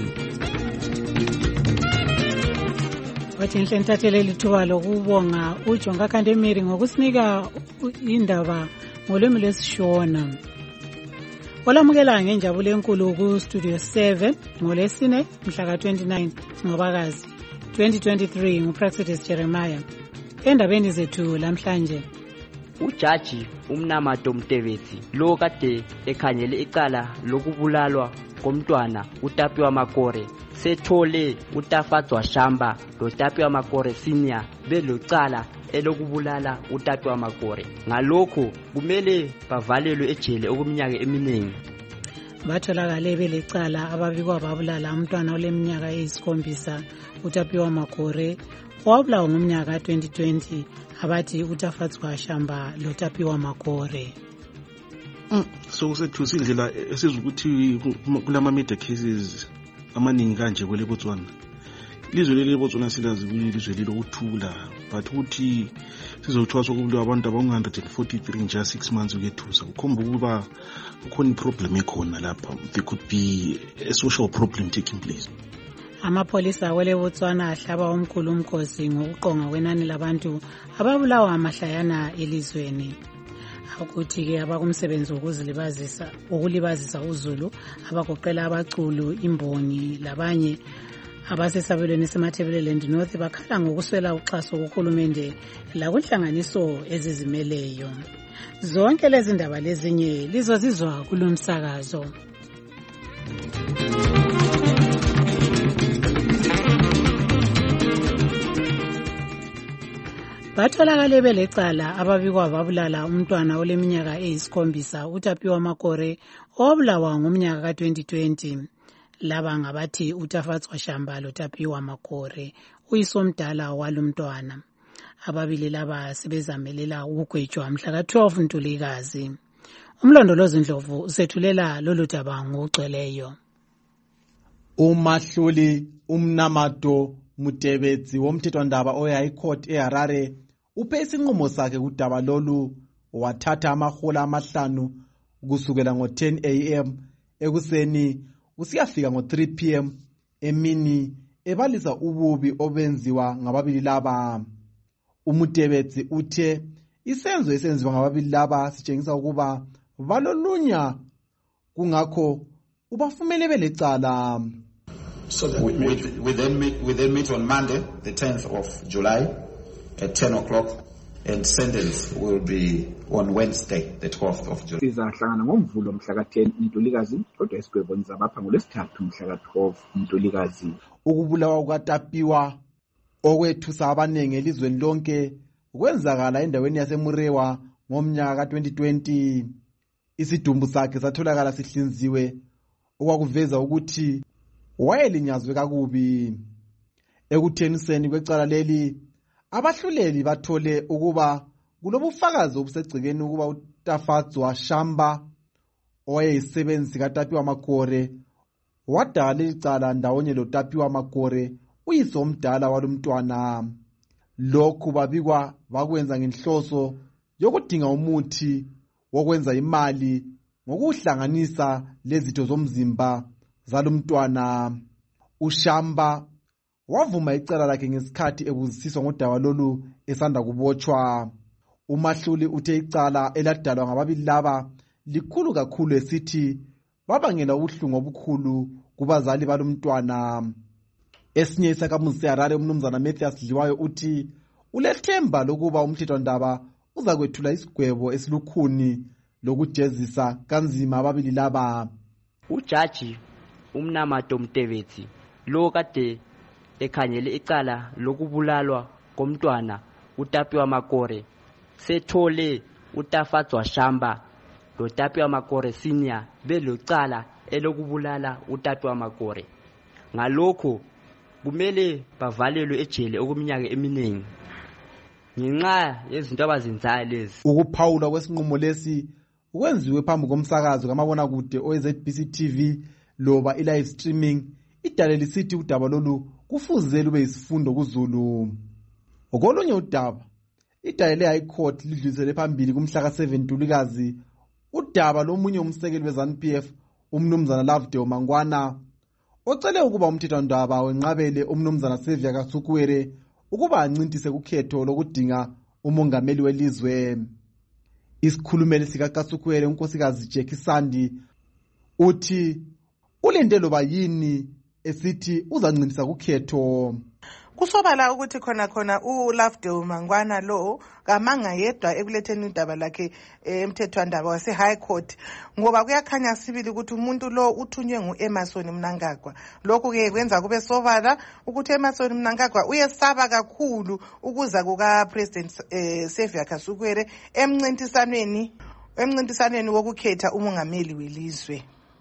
S24: Wathi inhle ntathele lithuba lokubonga uJonga Kandemiri ngokusinika indaba ngolwimi lwesishona. Olamukela ngenjabulo enkulu ku Studio seven ngolesine mhla ka twenty-nine Ncwabakazi twenty twenty-three nguPraxidis Jeremiah. Endabeni zethu lamhlanje,
S25: ujaji uMnamato Mtebethi lo kade ekhangele icala lokubulalwa komntwana uTapiwa Makore sethole uTafadzwa Shamba loTapiwa Makore senior belocala elokubulala uTapiwa Makore. Ngalokho kumele bavalelwe ejele okumnyaka eminingi.
S24: Batholakale belecala ababikwa babulala umntwana oleminyaka eyisikhombisa uTapiwa Makore owabulawa ngomnyaka twenty twenty abathi uTafadzwa Shamba loTapiwa Makore.
S26: So kusethusa indlela esizukuthi kulama media cases amaningi kanje kwele Botswana. Ilizwe leli Botswana silazi ilizwe lokuthula, but ukuthi sizothwasa ukubulwa abantu aba one hundred forty-three in just six months ukethusa. Kukhomba ukuba kukhona iproblem ekhona lapha. There could be a social problem taking place.
S24: Amapolisa wele Botswana ahlaba omkhulu umkhosi ngokuqonga kwenani labantu ababulawa amahlayana elizweni. Ukuthi ke abakumsebenzi wokuzilibazisa ukulibazisa uZulu abagoqela abaculu imbongi labanye abasesabelweni seMathebeleland North bakhala ngokuswela uxhaso kuhulumende lakunhlanganiso ezizimeleyo. Zonke lezi ndaba lezinye lizozizwa kulomsakazo. Batholakale belecala ababikwa babulala umntwana oleminyaka eyisikhombisa uTapiwa Makore owabulawa ngomnyaka ka twenty twenty. Laba ngabathi uTafadzwa Shamba loTapiwa Makore uyisomdala walumntwana. Ababili laba sebezamelela ukugwetshwa mhla ka twelve Ntulikazi. Umlondolozi Ndlovu usethulela lolu daba ngokugcweleyo.
S3: Umahluli uMnamato Mtebethi womthethwandaba oya iCourt eHarare uphe isinqumo sakhe kudaba lolu wathatha amahola amahlanu kusukela ngo ten A M ekuseni usiyafika ngo three P M emini ebalisa ububi obenziwa ngababili laba. Umtebethi uthe isenzo esenziwa ngababili laba sitshengisa ukuba balolunya kungakho ubafumene belecala.
S27: So we, we, we, then meet, we then meet on Monday, the tenth of July at ten o'clock, and sentence will be on Wednesday, the twelfth of July.
S28: Sizahlangana ngomvulo mhla ka ten Ntulikazi kodwa esigwebonisa bapha ngolesithathu mhla ka twelve Ntulikazi.
S3: Ukubulawa kukaTapiwa okwethusa abanengi elizweni lonke kwenzakala endaweni yaseMurewa ngomnyaka ka twenty twenty. Isidumbu sakhe satholakala sihlinziwe okwakuveza ukuthi wayelinyazwe kakubi. Ekutheniseni kwecala leli abahluleli bathole ukuba kulobufakazi obusegcikeni ukuba uTafadzwa Shamba owayeyisebenzi kaTapiwa Makore wadala icala ndawonye loTapiwa Makore uyise omdala walumntwana. Lokhu babikwa bakwenza ngenhloso yokudinga umuthi wokwenza imali ngokuhlanganisa lezitho zomzimba zalumntwana. uShamba wavuma icala lakhe ngesikhathi ebuzisiswa ngodaba lolu esanda kubotshwa. Umahluli uthe icala eladalwa ngababili laba likhulu kakhulu esithi babangela ubuhlungu obukhulu kubazali balumntwana. Esinye isakhamuzi seHarare umnumzana Mathias Dliwayo uthi ulethemba lokuba umthethwandaba uza kwethula isigwebo esilukhuni lokujezisa kanzima ababili laba.
S25: Ujaji uMnamato Mtebetsi lo kade ekhangele icala lokubulalwa komntwana uTapiwa Makore sethole uTafatswa Shamba lo Tapiwa Makore senior belocala elokubulala uTapiwa Makore. Ngalokho kumele bavalelwe ejele okuminyaka eminingi ngenxa yezinto abazenzayo lezi.
S3: Ukuphawula kwesinqumo lesi kwenziwe phambi komsakazo kamabona kude o-Z B C T V loba i-live streaming. Idale lisithi udaba lolu kufuze lube isifundo kuZulu. Ngokolunye udaba, idale le-High Court lidlulisele phambili kumhla ka-seven Ntulikazi udaba lomunye umsekeli we-ZANU P F umnumzana Lovedale Mangwana ocele ukuba umthethwandaba wenqabele umnumzana Xavier Kasukuwere ukuba ancintise kukhetho lokudinga umongameli welizwe. Isikhulumeli sika Kasukuwere unkosikazi Jackie Sandi uthi ulinde loba yini esithi uzancintisa kukhetho.
S4: Kusobala ukuthi khona khona uLovedale Mangwana lo kamanga yedwa ekuletheni udaba lakhe emthethwandaba wase High Court, ngoba kuyakhanya sibili ukuthi umuntu lo uthunywe nguEmmerson Mnangagwa. Lokho ke kwenza kube sobala ukuthi Emmerson Mnangagwa uyesaba kakhulu ukuza kuka President eh, Xavier Kasukuwere emncintisanweni emncintisanweni wokukhetha umongameli welizwe.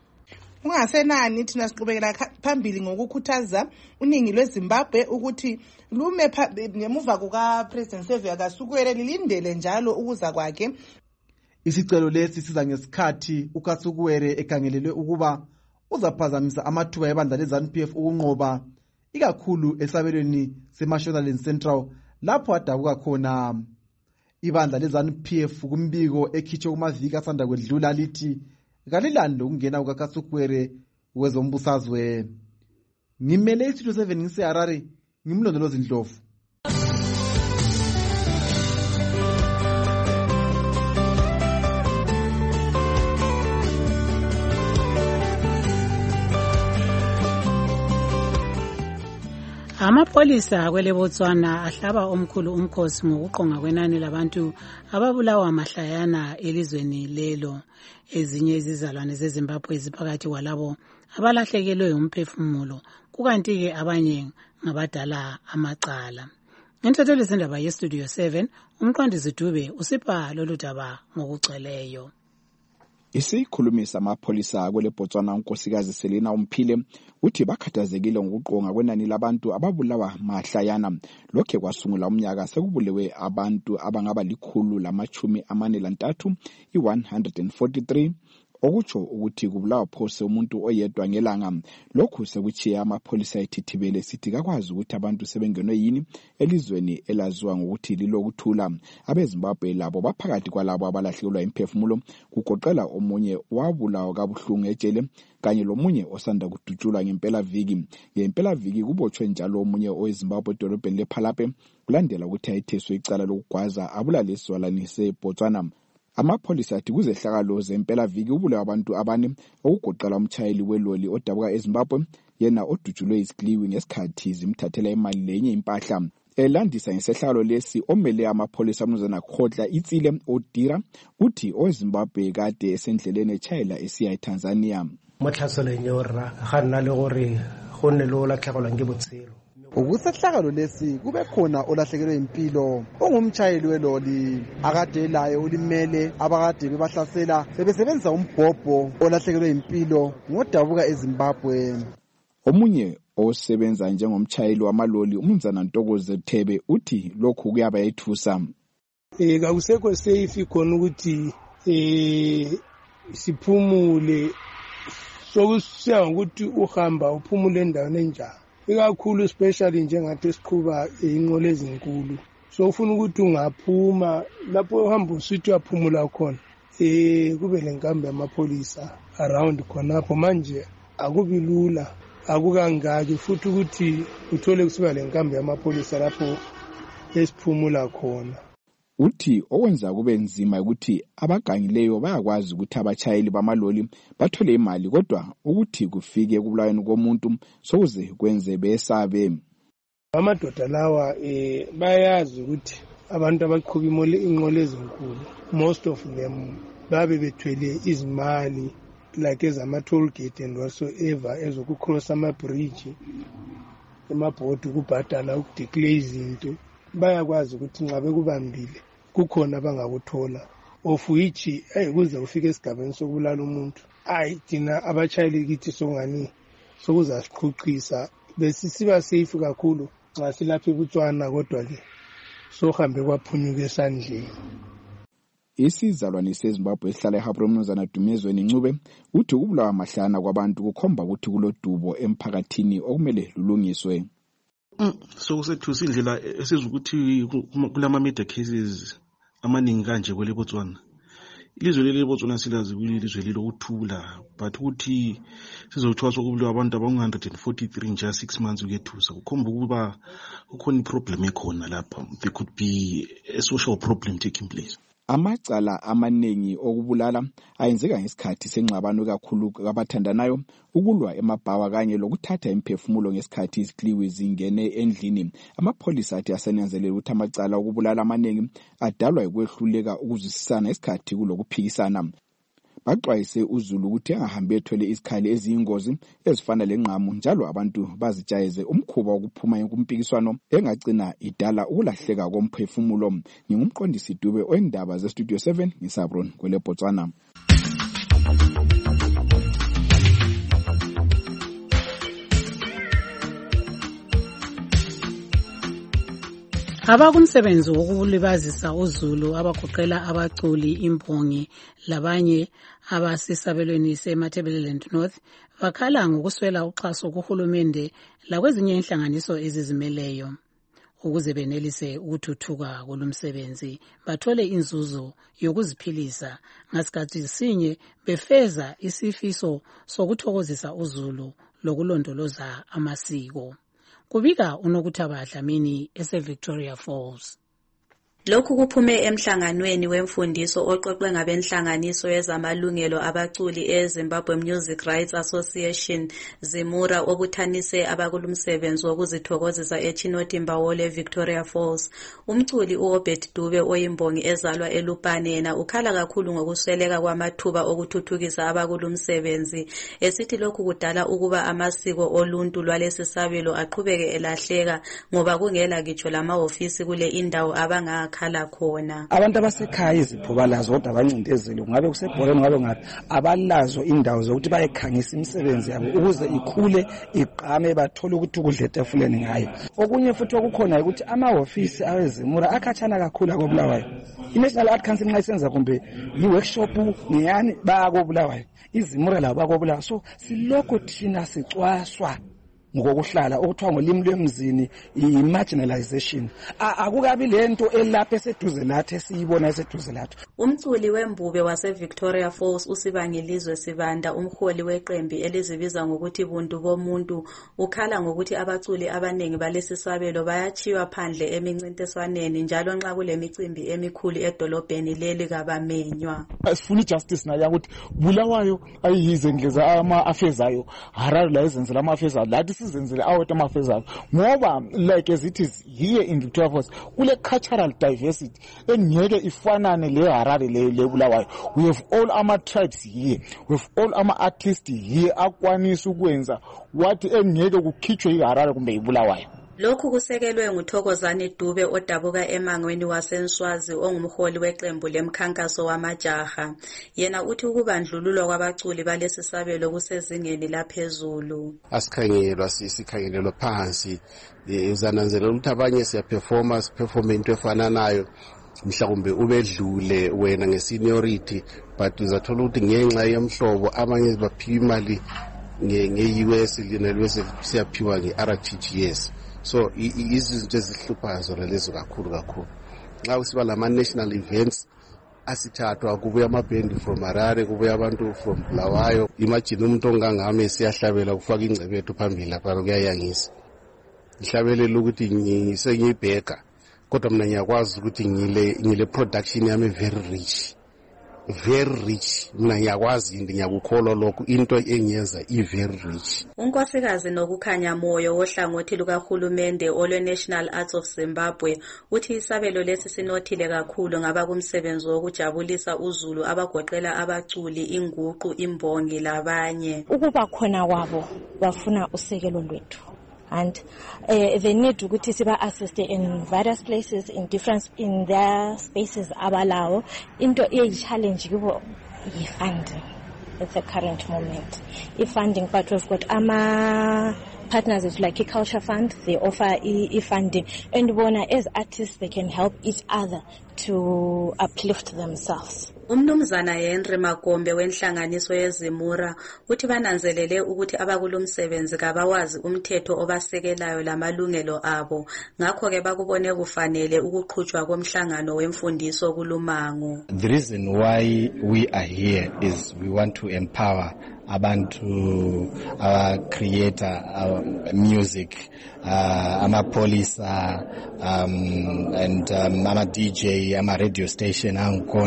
S4: Ungasenani thina siqhubekela phambili ngokukhuthaza uningi lweZimbabwe ukuthi lume ngemuva kuka President Xavier Kasukuwere lilindele njalo ukuza kwakhe.
S3: Isicelo lesi siza ngesikhathi uKasukuwere ekhangelelwe ukuba uzaphazamisa amathuba ebandla leZANU P F ukunqoba ikakhulu esabelweni seMashonaland Central lapho adabuka khona. Ibandla leZANU P F kumbiko ekhitshwe kumaviki asanda kwedlula lithi kalilani lokungena kukaKasukuwere wezombusazwe. Ngimele iStudio seven ngiseHarare, ngimlondolozi Ndlovu.
S24: Amapolisa kwele Botswana ahlaba omkhulu umkhosi ngokuqonga kwenani labantu ababulawa mahlayana elizweni lelo. Ezinye izizalwane zeZimbabwe ziphakathi kwalabo abalahlekelwe umphefumulo, kukanti ke abanye ngabadala amacala. Intatheli zindaba yeStudio seven, umqondisi Dube usipha lolu daba ngokugcweleyo.
S28: Isikhulumisa amapholisa kwele Botswana unkosikazi Selina Umphile uthi bakhathazekile ngokuqonga kwenani labantu ababulawa mahlayana. Lokho kwasungula umnyaka sekubulewe abantu abangaba likhulu lamachumi amane lantathu i one hundred forty-three okutsho ukuthi kubulawa phose umuntu oyedwa ngelanga. Lokhu sekuchiya amapholisa ethithibele sithi kakwazi ukuthi abantu sebengenwe yini elizweni elaziwa ngokuthi lilokuthula. AbeZimbabwe labo baphakathi kwalabo abalahlekelwa imphefumulo, kugoqela omunye wabulawa kabuhlungu ejele kanye lomunye osanda kudutshulwa ngempela viki. Ngempela viki kubotshwe njalo omunye oweZimbabwe edolobheni lePhalape kulandela ukuthi ayetheswe icala lokugwaza abulale isizalwane seBotswana. Amapholisa athi kuzehlakalo zempela viki ubulawa abantu abane okugoqela umtshayeli weloli odabuka eZimbabwe yena odutshulwe isikliwi ngesikhathi zimthathela imali lenye impahla. Elandisa ngesehlalo lesi omele amapholisa mnuzana Khotla Itsile Odira uthi oweZimbabwe kade esendleleni echayela esiya eTanzania.
S7: Motlhaselo nyorra ga nna le gore go nne lo latlhegelwa ke botshelo.
S3: Ukusehlakalo lesi kube khona olahlekelwe impilo ongumtshayeli weloli akade laye ulimele abakade bebahlasela sebesebenzisa umbhobho olahlekelwe impilo ngodabuka eZimbabwe.
S28: Omunye osebenza njengomtshayeli wamaloli umnumzana Ntokoze Thebe uthi lokhu kuyaba yethusa.
S8: Eh akusekho safe khona ukuthi eh siphumule sokusiya ukuthi uhamba uphumule endaweni enjani. Ikakhulu especially njengathi siqhuba inqola ezinkulu. So ufuna ukuthi ungaphuma lapho uhamba usithi uyaphumula khona. Eh kube lenkambe yamapolisa around khonapho manje akubi lula. Akukangaki futhi ukuthi uthole kusiba lenkambe yamapolisa lapho esiphumula khona.
S28: Uthi owenza kube nzima ukuthi abagangileyo bayakwazi ukuthi abachayeli bamaloli bathole imali kodwa ukuthi kufike kubulaweni komuntu sokuze kwenze besabe.
S8: Amadoda lawa eh bayazi ukuthi abantu abaqhuba inqola ezinkulu, most of them babe bethwele izimali like ezama-toll gate and whatsoever ezokucross ama-bridge, emabhodi ukubhadala, ukudeclare izinto. Bayakwazi ukuthi nxa bekubambile kukhona abangakuthola, of which hey kuze ufike esigabeni sokubulala umuntu. Hayi thina abachayeli kithi songani sokuzasiqhuqisa, besisiba safe kakhulu nxa silapha eBotswana, kodwa ke sohambe kwaphunyuka esandleni.
S28: Isizalwane seZimbabwe esihlala eHabron Mnumzana Dumezweni Ncube uthi ukubulawa mahlana kwabantu kukhomba ukuthi kulodubo emphakathini okumele lulungiswe.
S26: So kusethusa indlela esizukuthi kulama murder cases amaningi kanje kwele Botswana. Ilizwe leli Botswana silazi kulizwe lokuthula, but ukuthi sizothiwa sokubulawa abantu aba one hundred forty-three nje six months ukethusa, kukhomba ukuba kukhona iproblem ekhona lapha. There could be a social problem taking place.
S28: Amacala amaningi okubulala ayenzeka ngesikhathi senxabano kakhulu kabathandanayo, ukulwa emabhawa kanye lokuthatha imphefumulo ngesikhathi isikliwi zingene endlini. Amapholisa athi asenanzelela ukuthi amacala okubulala amaningi adalwa ukwehluleka ukuzwisisana esikhathi kulokuphikisana. Baxwayise uZulu ukuthi angahambe ethwele izikhali eziyingozi ezifana lenqamu, njalo abantu bazijayeze umkhuba wokuphuma kumpikiswano engagcina idala ukulahleka komphefumulo. Ngingumqondisi Dube oyindaba ze Studio seven ngiSabron kwele Botswana.
S24: Abakumsebenzi wokulibazisa uZulu abagoqela abaculi, imbongi labanye abasisabelweni seMatabeleland North bakhala ngokuswela uxhaso kuhulumende lakwezinye inhlanganiso ezizimeleyo ukuze benelise ukuthuthuka kolumsebenzi bathole inzuzo yokuziphilisa. Ngasikhathi sinye befeza isifiso sokuthokozisa uZulu lokulondoloza amasiko. Kubika uNokuthaba Dlamini ese-Victoria Falls.
S9: Lokhu kuphume emhlanganweni wemfundiso oqoqwe ngabenhlanganiso yezamalungelo abaculi eZimbabwe Music Rights Association Zimura obuthanise abakulumsebenzi wokuzithokozisa eChinotimba Wole Victoria Falls. Umculi uRobert Dube oyimbongi ezalwa eLupane yena ukhala kakhulu ngokusweleka kwamathuba okuthuthukisa abakulumsebenzi, esithi lokhu kudala ukuba amasiko oluntu lwalesisabelo aqhubeke elahleka ngoba kungela ngitsho lamahofisi kule indawo abanga khala khona.
S10: Abantu abasekhaya iziphuba lazo kodwa abancindezeli ngabe kusebholeni ngabe ngabe abalazo indawo zokuthi bayekhangisa imisebenzi yabo ukuze ikhule iqame bathole ukuthi ukudla etafuleni ngayo. Okunye futhi okukhona ukuthi amahofisi awezimura akhatshana kakhulu akobulawayo. iNational Art Council nxa isenza kumbe i-workshop ngiyani bayakobulawayo, izimura labo bakobulawayo. So silokho thina sicwaswa ngokuhlala okuthiwa ngolimi lwemzini i-marginalization. Akukabi lento elapha eseduze lathi esiyibona eseduze lathi.
S9: Umculi wembube wase-Victoria Falls uSibangilizwe Sibanda, umholi weqembi elizibiza ngokuthi buntu bomuntu, ukhala ngokuthi abaculi abanengi balesisabelo bayachiywa phandle emincinteswaneni njalo nxa kulemicimbi emikhulu edolobheni leli kabamenywa.
S11: Asifuni justice nayo ukuthi Bulawayo ayiyize ngeza ama-affairs ayo, Harare la izenzela ama-affairs ayo, lathi sizenzele awethu ama-affairs ayo. Ngoba like as it is here in Victoria Falls kule cultural diversity engeke ifanane le Harare le Bulawayo. We have all our tribes here, we have all our artists here akwanisa ukwenza wathi engeke kukhitshwe iHarare kumbe iBulawayo.
S9: Lokhu kusekelwe nguThokozani Dube odabuka emangweni waseNswazi ongumholi weqembu lemkhankaso wamajaha. Yena uthi ukubandlululwa kwabaculi balesisabelo kusezingeni laphezulu.
S12: Asikhangelwa sisikhangelelwa phansi, uzananzela ukuthi abanye siya performance perform into efananayo mhlawumbe ubedlule wena ngeseniority, but uzathola ukuthi ngenxa yomhlobo abanye baphiwa imali nge-U S linelwese siyaphiwa nge-R T G S. So izinto ezihluphayo zona lezo kakhulu kakhulu. Nxa usiba lama national events asithathwa kubuya amabhendi from Harare, kubuya abantu from Bulawayo. Imagine umuntu ongangami siyahlabela kufaka ingcebe yethu phambili lapha kuyayangisa. Ihlabelele ukuthi ngisengiyibheka kodwa mina ngiyakwazi ukuthi ngile ngile production yami very rich. very rich. Mina ngiyakwazi ngiyakukholwa lokho into engiyenza i very rich.
S9: Unkosikazi nokukhanya moyo wohlangothi lukahulumende olwe National Arts of Zimbabwe uthi isabelo lesi sinothile kakhulu ngaba kumsebenzi wokujabulisa uZulu abagoqela abaculi, inguqu, imbongi labanye.
S14: Ukuba khona kwabo bafuna usekelo lwethu. And uh, they need to siba assist in various places, in different, in their spaces abalawo. Into a challenge kubo funding at the current moment. I funding, but we've got ama partners is like a culture fund. They offer e funding, and bona as artists they can help each other to uplift themselves.
S9: Umnumzana Henry Magombe wenhlanganiso yeZimura uthi bananzelele ukuthi abakulomsebenzi kabawazi umthetho obasekelayo lamalungelo abo, ngakho ke bakubone kufanele ukuqhutshwa komhlangano wemfundiso kulumango.
S15: The reason why we are here is we want to empower abantu, our creator, our music, uh, amapolisa, um, and um, ama D J, ama radio station,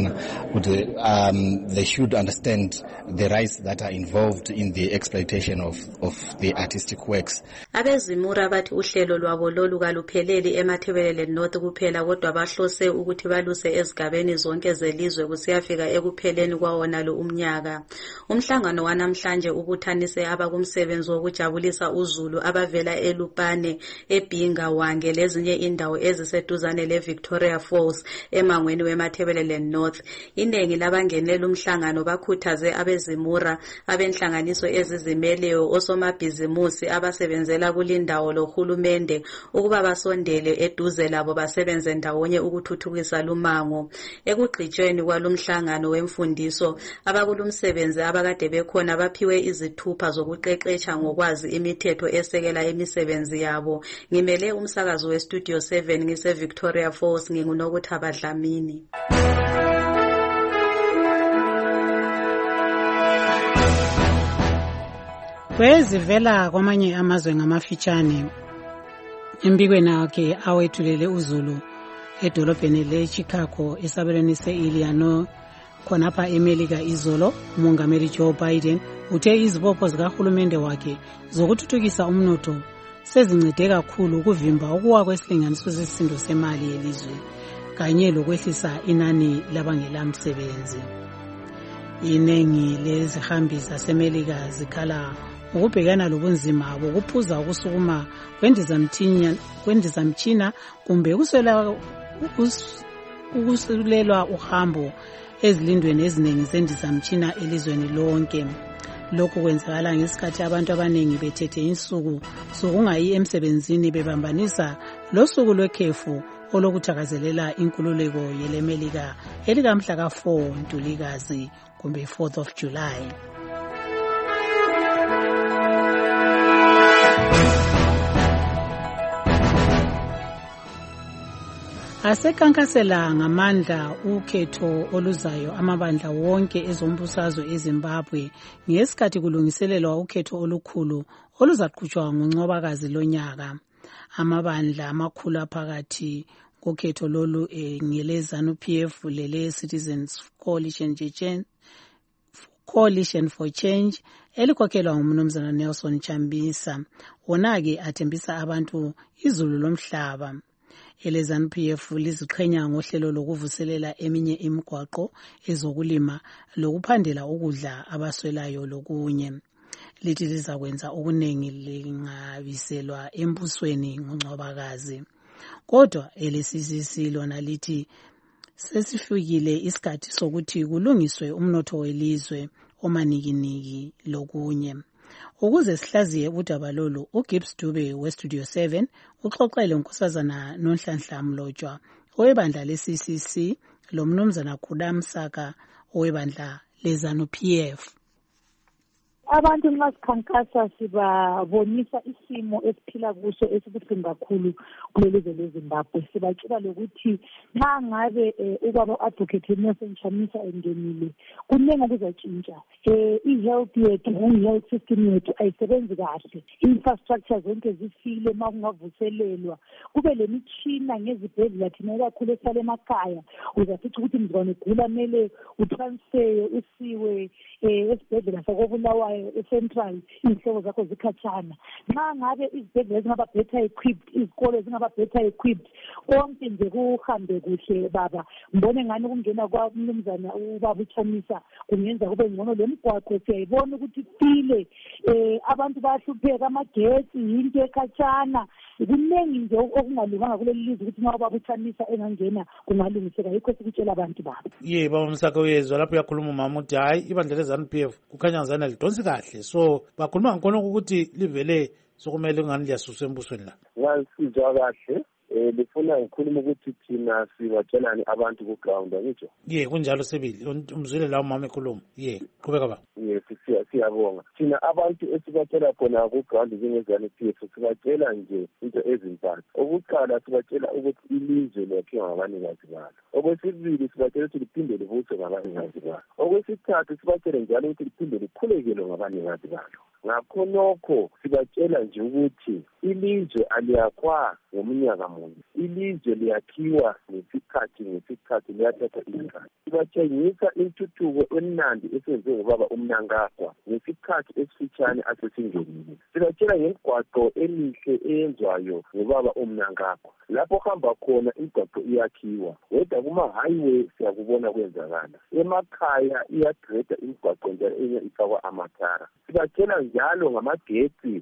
S15: um, they should understand the rights that are involved in the exploitation of, of the artistic works.
S9: Abezimura bathi uhlelo lwabo lolu kalupheleli eMathebelele North kuphela kodwa bahlose ukuthi baluse ezigabeni zonke zelizwe kusiyafika ekupheleni kwawona lo umnyaka. Umhlangano wanamhlanje ubuthanise abakumsebenzi wokujabulisa uZulu abavela eLupane, eBhinga, Wange lezinye indawo eziseduzane leVictoria Falls emangweni weMathebelele North. Inengi labangenela umhlangano bakhuthaze abezimura, abenhlanganiso ezizimeleyo, osomabhizimusi abasebenzela kulindawo lohulumende ukuba basondele eduze labo basebenze ndawonye ukuthuthukisa lumango. Ekugqitshweni kwalumhlangano wemfundiso abakulumsebenzi abakade bekhona baphiwe izithupha zokuqeqesha ngokwazi imithetho esekela imisebenzi yabo. Ngimele umsakazo we Studio seven ngise Victoria Falls, nginguNokuthaba Dlamini.
S24: Kwezivela kwamanye amazwe ngamafitshane embikweni yakhe awethulele uZulu edolobheni leChicago esabelweni se-Illinois khonapha eMelika izolo, umongameli Joe Biden uthe izibopho zikahulumende wakhe zokuthuthukisa umnotho sezincede kakhulu ukuvimba ukuwa kwesilinganiso sesisindo semali yelizwe kanye lokwehlisa inani labangelamsebenzi. Inengi lezihambi zaseMelika zikhala ukubhekana lobunzima bokuphuza ukusukuma kwendizamthinya kwendizamtshina kumbe kuswela ukusulelwa uhambo ezilindweni eziningi zendizamtshina elizweni lonke. Lokhu kwenzakala ngesikhathi abantu abaningi bethethe insuku sokungayi emsebenzini bebambanisa losuku lwekhefu olokuthakazelela inkululeko yeleMelika elikamhla ka four Ntulikazi kumbe fourth of July. Asekankasela ngamandla ukhetho oluzayo amabandla wonke ezombusazwe eZimbabwe ngesikhathi kulungiselelwa ukhetho olukhulu oluzaqhutshwa ngoNcwabakazi lonyaka. Amabandla amakhulu aphakathi kokhetho lolu eh, ngele ZANU-P F lele Citizens Coalition Coalition for Change elikhokhelwa ngumnumzana Nelson Chambisa, wona-ke athembisa abantu izulu lomhlaba. Ele ZANU-P F liziqhenya ngohlelo lokuvuselela eminye imigwaqo ezokulima lokuphandela ukudla abaswelayo lokunye. Lithi lizakwenza okunengi lingabiselwa embusweni ngoNcwabakazi. Kodwa ele C C C lona lithi sesifikile isikhathi sokuthi kulungiswe umnotho welizwe omanikiniki lokunye. Ukuze sihlaziye udaba lolu, uGibbs Dube we Studio seven uxoxele unkosazana Nonhlanhla Mlotshwa owebandla le-C C C lomnumzana Khudamsaka owebandla le ZANU-P F.
S16: abantu nxa sikhankasa sibabonisa isimo esiphila kuso esibuhlungu kakhulu kulelizwe leZimbabwe. Sibatshela lokuthi nxa ngabe ubaba advocate Nelson Chamisa engenile kunengi okuzatshintsha. I-health yethu i-health system yethu ayisebenzi kahle. Infrastructure zonke zifile ma kungavuselelwa. Kube lemitshina ngezibhedlela thina ikakhulu esale emakhaya. Uzafica ukuthi mzwane gula mele utransfer usiwe esibhedlela sakobulawayo eCentral inhlobo zakho zikhatshana. Nxa ngabe izibhedlela zingaba better equipped, izikole zingaba better equipped, konke nje kuhambe kuhle baba. Mbone ngani kungena kwamnumzana ubaba uChamisa kungenza kube ngcono lemigwaqo siyayibona ukuthi file eh abantu bayahlupheka amagetsi into ekhatshana. Kuningi nje okungalunganga kuleli lizwe ukuthi nxa ubaba uChamisa engangena kungalungiseka. Yikho sikutshela abantu baba.
S17: Ye baba Msaka uyezwa lapho yakhuluma umama uthi hayi ibandla leZANU P F kukhanya ngazana lidonsi kahle, so bakhuluma ngikona ukuthi livele sokumele ngani liyasuswa embusweni la.
S18: Ngasizwa kahle eh lifuna ngikhuluma ukuthi thina sibatshelani abantu ku ground ngitsho.
S17: Ye kunjalo sebili umzwile la umama ekhuluma. Ye qhubeka baba.
S18: Yes siyabonga. Thina abantu esibatshela khona ku ground njengeZANU P F sibatshela nje into ezintathu. Okuqala sibatshela ukuthi ilizwe lakhiwa ngabanikazi balo. Okwesibili sibatshela ukuthi liphinde livuswe ngabanikazi balo. Okwesithathu sibatshela njalo ukuthi liphinde likhulekele ngabanikazi balo. Ngakho nokho sibatshela nje ukuthi ilizwe aliyakwa ngomnyaka munye. Ilizwe liyakhiwa ngesikhathi ngesikhathi liyathatha isikhathi. Sibatshengisa intuthuko emnandi esenziwe ngobaba uMnangagwa ngesikhathi esifitshane asesingenile. Sibatshela ngemigwaqo emihle eyenzwayo ngobaba uMnangagwa. Lapho hamba khona imigwaqo iyakhiwa. Wedwa kuma highway siyakubona kwenzakala. Emakhaya iyagreda imigwaqo njalo enye ifakwa amathara. Sibatshela njalo ngamagetsi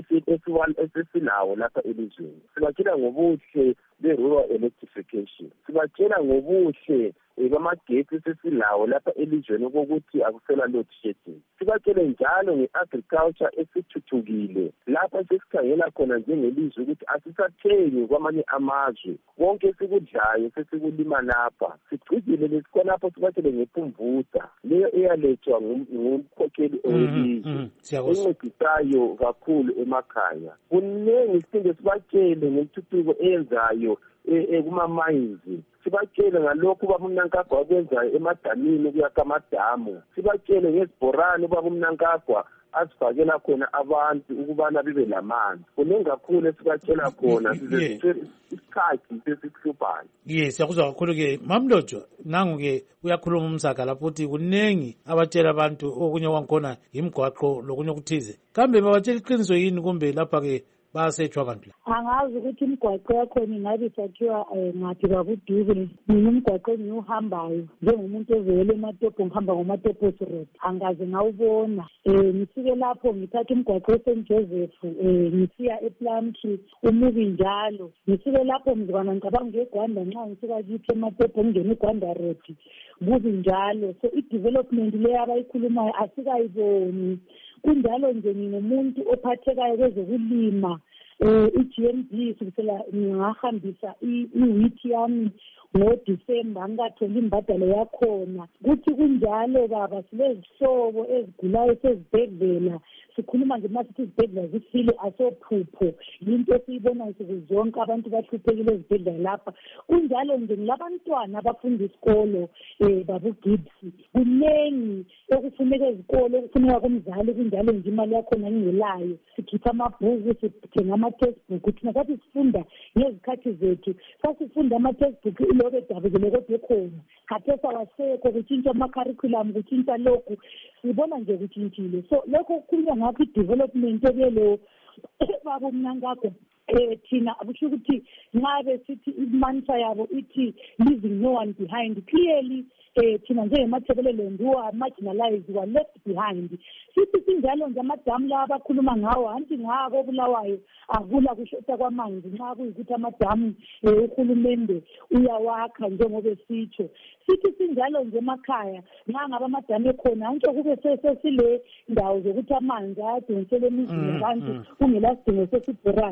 S18: esesilawo lapha elizweni. Sibatshela ngobuhle be-rural electrification. Sibatshela ngobuhle bamagetsi esesilawo lapha elizweni okokuthi akusela load shedding. Sibatshele njalo nge-agriculture esithuthukile lapha sesikhangela khona njengelizwe ukuthi asisathengi kwamanye amazwe. Konke esikudlayo sesikulima lapha. Sigcijile lesikhonapho sibatshele ngepumvuza leyo eyalethwa ngumkhokheli owelizwe encedisayo kakhulu emakhaya. Kunengi siphinde sibatshele ngentuthuko eyenzayo kuma-mines. Sibatshele ngalokhu ubaba uMnangagwa akwenzayo emadamini ukuyakha amadamu. Sibatshele ngezibhorane ubaba uMnangagwa asifakela khona abantu ukubana bibe lamanzi. Kunengi kakhulu esibatshela khona size isikhathi sesihluphayo.
S17: Yes, siyakuzwa kakhulu ke Mamlojo. Nangu ke uyakhuluma uMsaka lapho uthi kunengi abatshela abantu okunye kwankhona imigwaqo lokunye okuthize. Kambe babatshela iqiniso yini kumbe lapha ke basetshwa abantu?
S16: Angazi ukuthi imigwaqo yakhona ingabe isakhiwa ngaphi kabuduze. Mina umgwaqo engiwuhambayo njengomuntu ovele eMatopo ngihamba ngoMatopo Road angaze ngawubona. Ngifike lapho ngithatha umgwaqo eSaint Joseph ngisiya ePlumtree umubi njalo. Ngifike lapho mzwana ngicabanga eGwanda nxa ngisuka kithi eMatopo ngene eGwanda Road kubi njalo. So i-development leyo abayikhulumayo asikayiboni. Kunjalo nje ngingumuntu ophathekayo kwezokulima. I-G M B sikusela ngahambisa i-wheat yami ngoDisemba ngikatholi imbadalo yakhona. Kuthi kunjalo baba silezihlobo ezigulayo sezibhedlela. Sikhuluma nje masithi izibhedlela zifile asophupho. Yinto esiyibona nsuku zonke abantu bahluphekile ezibhedlela lapha. Kunjalo nje ngilabantwana abafunda isikolo babugibsi. Kunengi okufuneka ezikolo okufuneka kumzali kunjalo nje imali yakhona ngingelayo. Sikhipha amabhuku sithenga ama-textbook. Thina sathi sifunda ngezikhathi zethu. Sasifunda ama-textbook ilobe dabukele kodwa ekhona. Khathesi awasekho kutshintsha ama-curriculum kutshintsha lokhu. Sibona nje kutshintshile. So lokho kukhulunywa ngakho i-development ekuyelo baba uMnangagwa. Eh thina akusho ukuthi ngabe sithi imantra yabo ithi leaving no one behind. Clearly eh thina njengemathebelelo who marginalized were left behind. Sithi sinjalo nje amadamu la abakhuluma ngawo anti ngako obulawayo akula kushota kwamanzi nxa kuyikuthi amadamu uhulumende uyawakha njengoba esitsho. Sithi sinjalo nje emakhaya nxa ngaba amadamu ekhona anti kube sesile ndawo zokuthi amanzi adonsele emizini abantu kungela sidingo sesibhorane.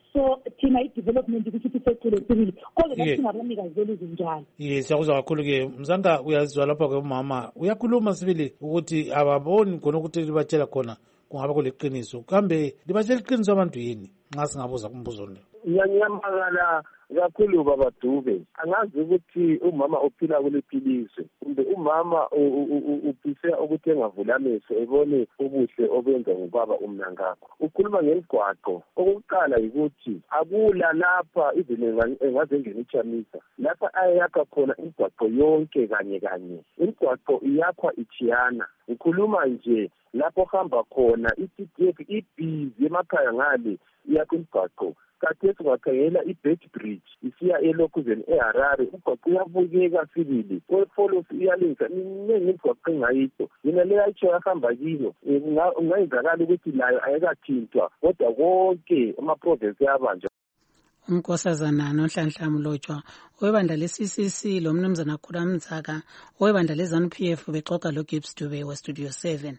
S16: so thina i-development ukuthi isecule sibili kodwa yeah. Singabanikazi belizwe njalo.
S17: Yes, siyakuzwa kakhulu-ke Mzanga, uyazizwa lapha-ke umama uyakhuluma sibili ukuthi ababoni khona ukuthi libatshela khona kungabe kuliqiniso, kambe libatshela iqiniso abantu yini nxa singabuza kumbuzo lo?
S18: Ngiyanyamala kakhulu baba Dube, angazi ukuthi umama uphila kuliphilizwe kumbe umama uphisa ukuthi engavulamese ebone ubuhle obenza ngubaba umnankakho. Ukhuluma ngemigwaqo, okokuqala yikuthi akula lapha izini engazengena ichamisa lapha ayakha khona imigwaqo yonke kanye kanye. Imigwaqo iyakhwa ichiyana. Ukhuluma nje lapho hamba khona i-C D F ibhizi emakhaya ngale iyakha imigwaqo. Kathesi ungakhangela i-Beit Bridge isiya eLokuzeni eHarare, umgwaqo uyabukeka sibili. Kwefolo iyalingisa miningi imigwaqo engayikho. Yena le ayitsho yahamba kiyo ungayenzakala ukuthi layo ayikathintwa kodwa konke ama-province yabanjwa.
S24: unkosazana noNhlanhla Mlotshwa owebandla le-C C C lo mnumzana Khula Mdzaka owebandla le-ZANU P F bexoxa lo-Gibbs Dube we-Studio seven.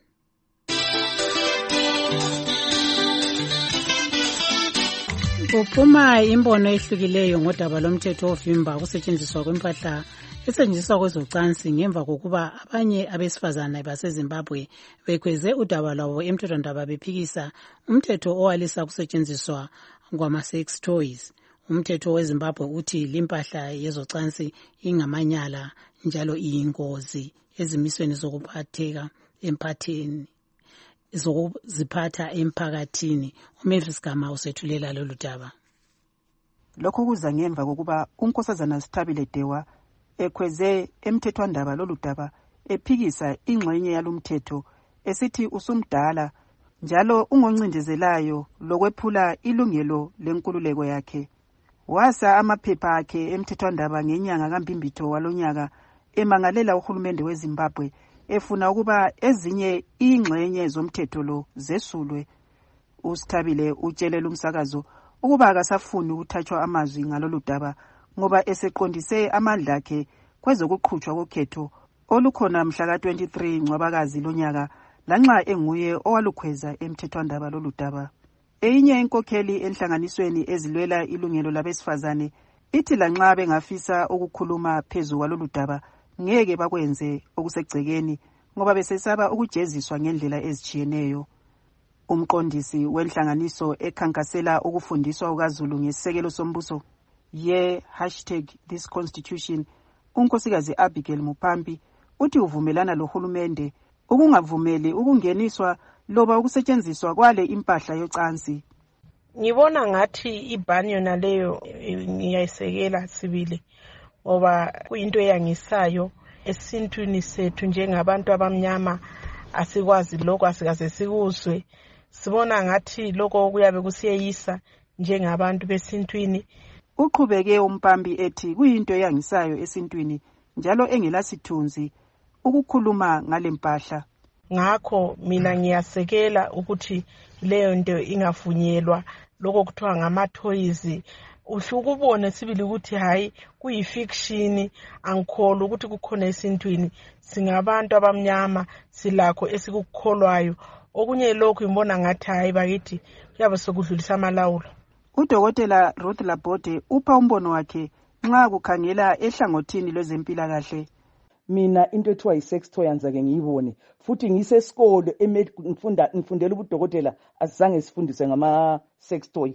S24: Kuphuma imbono ehlukileyo ngodaba lomthetho ovimba ukusetshenziswa kwempahla esetshenziswa kwezocansi ngemva kokuba abanye abesifazane baseZimbabwe bekhweze udaba lwabo emthethwandaba bephikisa umthetho owalisa ukusetshenziswa kwama-sex toys. Umthetho weZimbabwe uthi limpahla yezocansi ingamanyala njalo iyingozi ezimisweni zokuphatheka empatheni zokuziphatha emphakathini. uMavis Gama usethulela lolu daba.
S1: Lokho kuza ngemva kokuba unkosazana Sithabile Dewa ekhweze emthethwandaba lolu daba ephikisa ingxenye yalomthetho esithi usumdala njalo ungoncindezelayo lokwephula ilungelo lenkululeko yakhe. Wasa amaphepha akhe emthethwandaba ngenyanga kaMbimbitho walonyaka emangalela uhulumende weZimbabwe efuna ukuba ezinye ingxenye zomthetho lo zesulwe. uSithabile utshelela umsakazo ukuba akasafuni ukuthathwa amazwi ngalolu daba ngoba eseqondise amandla akhe kwezokuqhutshwa kokhetho olukhona mhla ka twenty-three Ncwabakazi lonyaka lanxa enguye owalukhweza emthethwandaba lolu daba. Eyinye inkokheli enhlanganisweni ezilwela ilungelo labesifazane ithi lanxa bengafisa ukukhuluma phezu kwalolu daba ngeke bakwenze okusegcekeni ngoba besesaba ukujeziswa ngendlela ezijiyeneyo. Umqondisi wenhlanganiso ekhankasela ukufundiswa kukaZulu ngesisekelo sombuso ye hashtag this constitution unkosikazi Abigail Mupambi uthi uvumelana lohulumende ukungavumeli ukungeniswa loba ukusetshenziswa kwale impahla yocansi.
S2: Ngibona ngathi ibhani yona leyo ngiyayisekela sibili ngoba kuyinto eyangisayo esintwini sethu njengabantu abamnyama asikwazi lokho asikaze sikuzwe. Sibona ngathi lokho kuyabe kusiyeyisa njengabantu besintwini.
S1: Uqhubeke uMpambi ethi kuyinto eyangisayo esintwini njalo engelasithunzi ukukhuluma ngale mpahla.
S2: Ngakho mina ngiyasekela ukuthi leyo nto ingavunyelwa lokho kuthiwa ngama-toys. Uhlukubone sibili ukuthi hayi kuyifiction, angikholwa ukuthi kukhona esintwini. Singabantu abamnyama silakho esikukholwayo. Okunye lokhu imbona ngathi hayi bakithi kuyabe sokudlulisa amalawulo.
S1: Udokotela Ruth Labode upha umbono wakhe nxa kukhangela ehlangothini lwezempilakahle.
S13: Mina into ethiwa yi-sex toy anzake ngiyibone futhi ngisesikole ngifunda ngifundela ubudokotela asizange sifundise ngama-sex toy.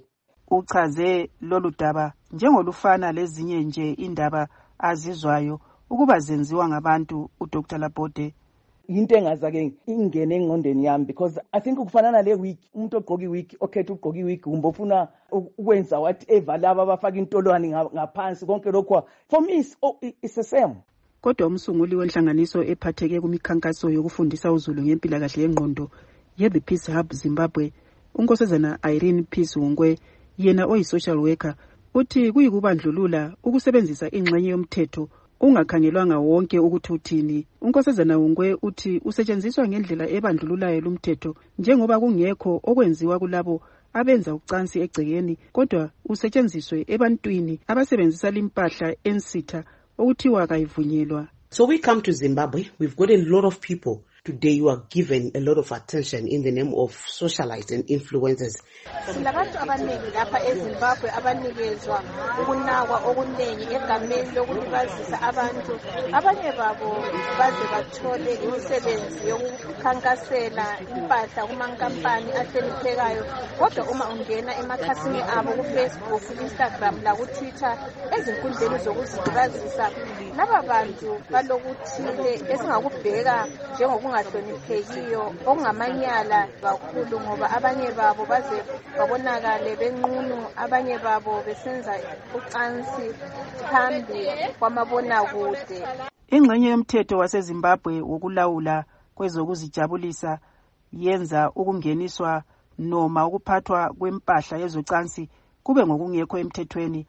S1: Uchaze lolu daba njengolufana lezinye nje indaba azizwayo ukuba zenziwa ngabantu. uDr Labode
S13: into engazake ingene engqondweni yami because I think ukufanana le week umuntu ogqoka iwig okhetha ugqoka iwig kumbe ufuna ukwenza whatever laba abafaka intolwane ngaphansi konke lokho for me it's, oh, it's the same.
S1: Kodwa umsunguli wenhlanganiso ephatheke kumikhankaso yokufundisa uZulu ngempilakahle yengqondo ye-The Peace Hub Zimbabwe unkosazana Irene Peace Wongwe yena oyi-social worker uthi kuyikubandlulula ukusebenzisa ingxenye yomthetho ungakhangelwanga wonke ukuthi uthini. Unkosazana Wongwe uthi usetshenziswa ngendlela ebandlululayo lumthetho njengoba kungekho okwenziwa kulabo abenza ucansi egcekeni kodwa usetshenziswe ebantwini abasebenzisa limpahla ensitha okuthiwa kayivunyelwa.
S19: So we come to Zimbabwe, we've got a lot of people
S5: today you are given a lot of attention in the name of socialites and influencers.
S6: Silabantu abaningi lapha eZimbabwe abanikezwa ukunakwa okuningi egameni lokulibazisa abantu. Abanye babo baze bathole imisebenzi yokukhankasela impahla kumankampani ahloniphekayo. Kodwa uma ungena emakhasini abo ku-Facebook, ku-Instagram laku-Twitter ezinkundleni zokuzilibazisa, laba bantu balokuthile esingakubheka njengokungahloniphekiyo okungamanyala kakhulu, ngoba abanye babo baze babonakale benqunu, abanye babo besenza ucansi phambi kwamabonakude.
S1: Ingxenye yomthetho waseZimbabwe wokulawula kwezokuzijabulisa yenza ukungeniswa noma ukuphathwa kwempahla yezocansi kube ngokungekho emthethweni.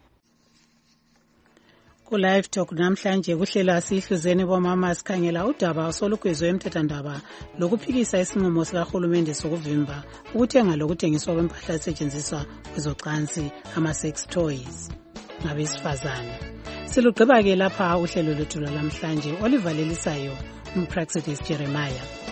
S24: Ku live talk namhlanje kuhlela sihluzeni bomama sikhangela udaba osolugwezwe emthethwandaba lokuphikisa isinqumo sikahulumende sokuvimba ukuthenga lokuthengiswa kwempahla esetshenziswa kwezocansi ama-sex toys ngabesifazane. Silugqiba ke lapha uhlelo lwethu lwalamhlanje olivalelisayo uMpraxidis Jeremiah.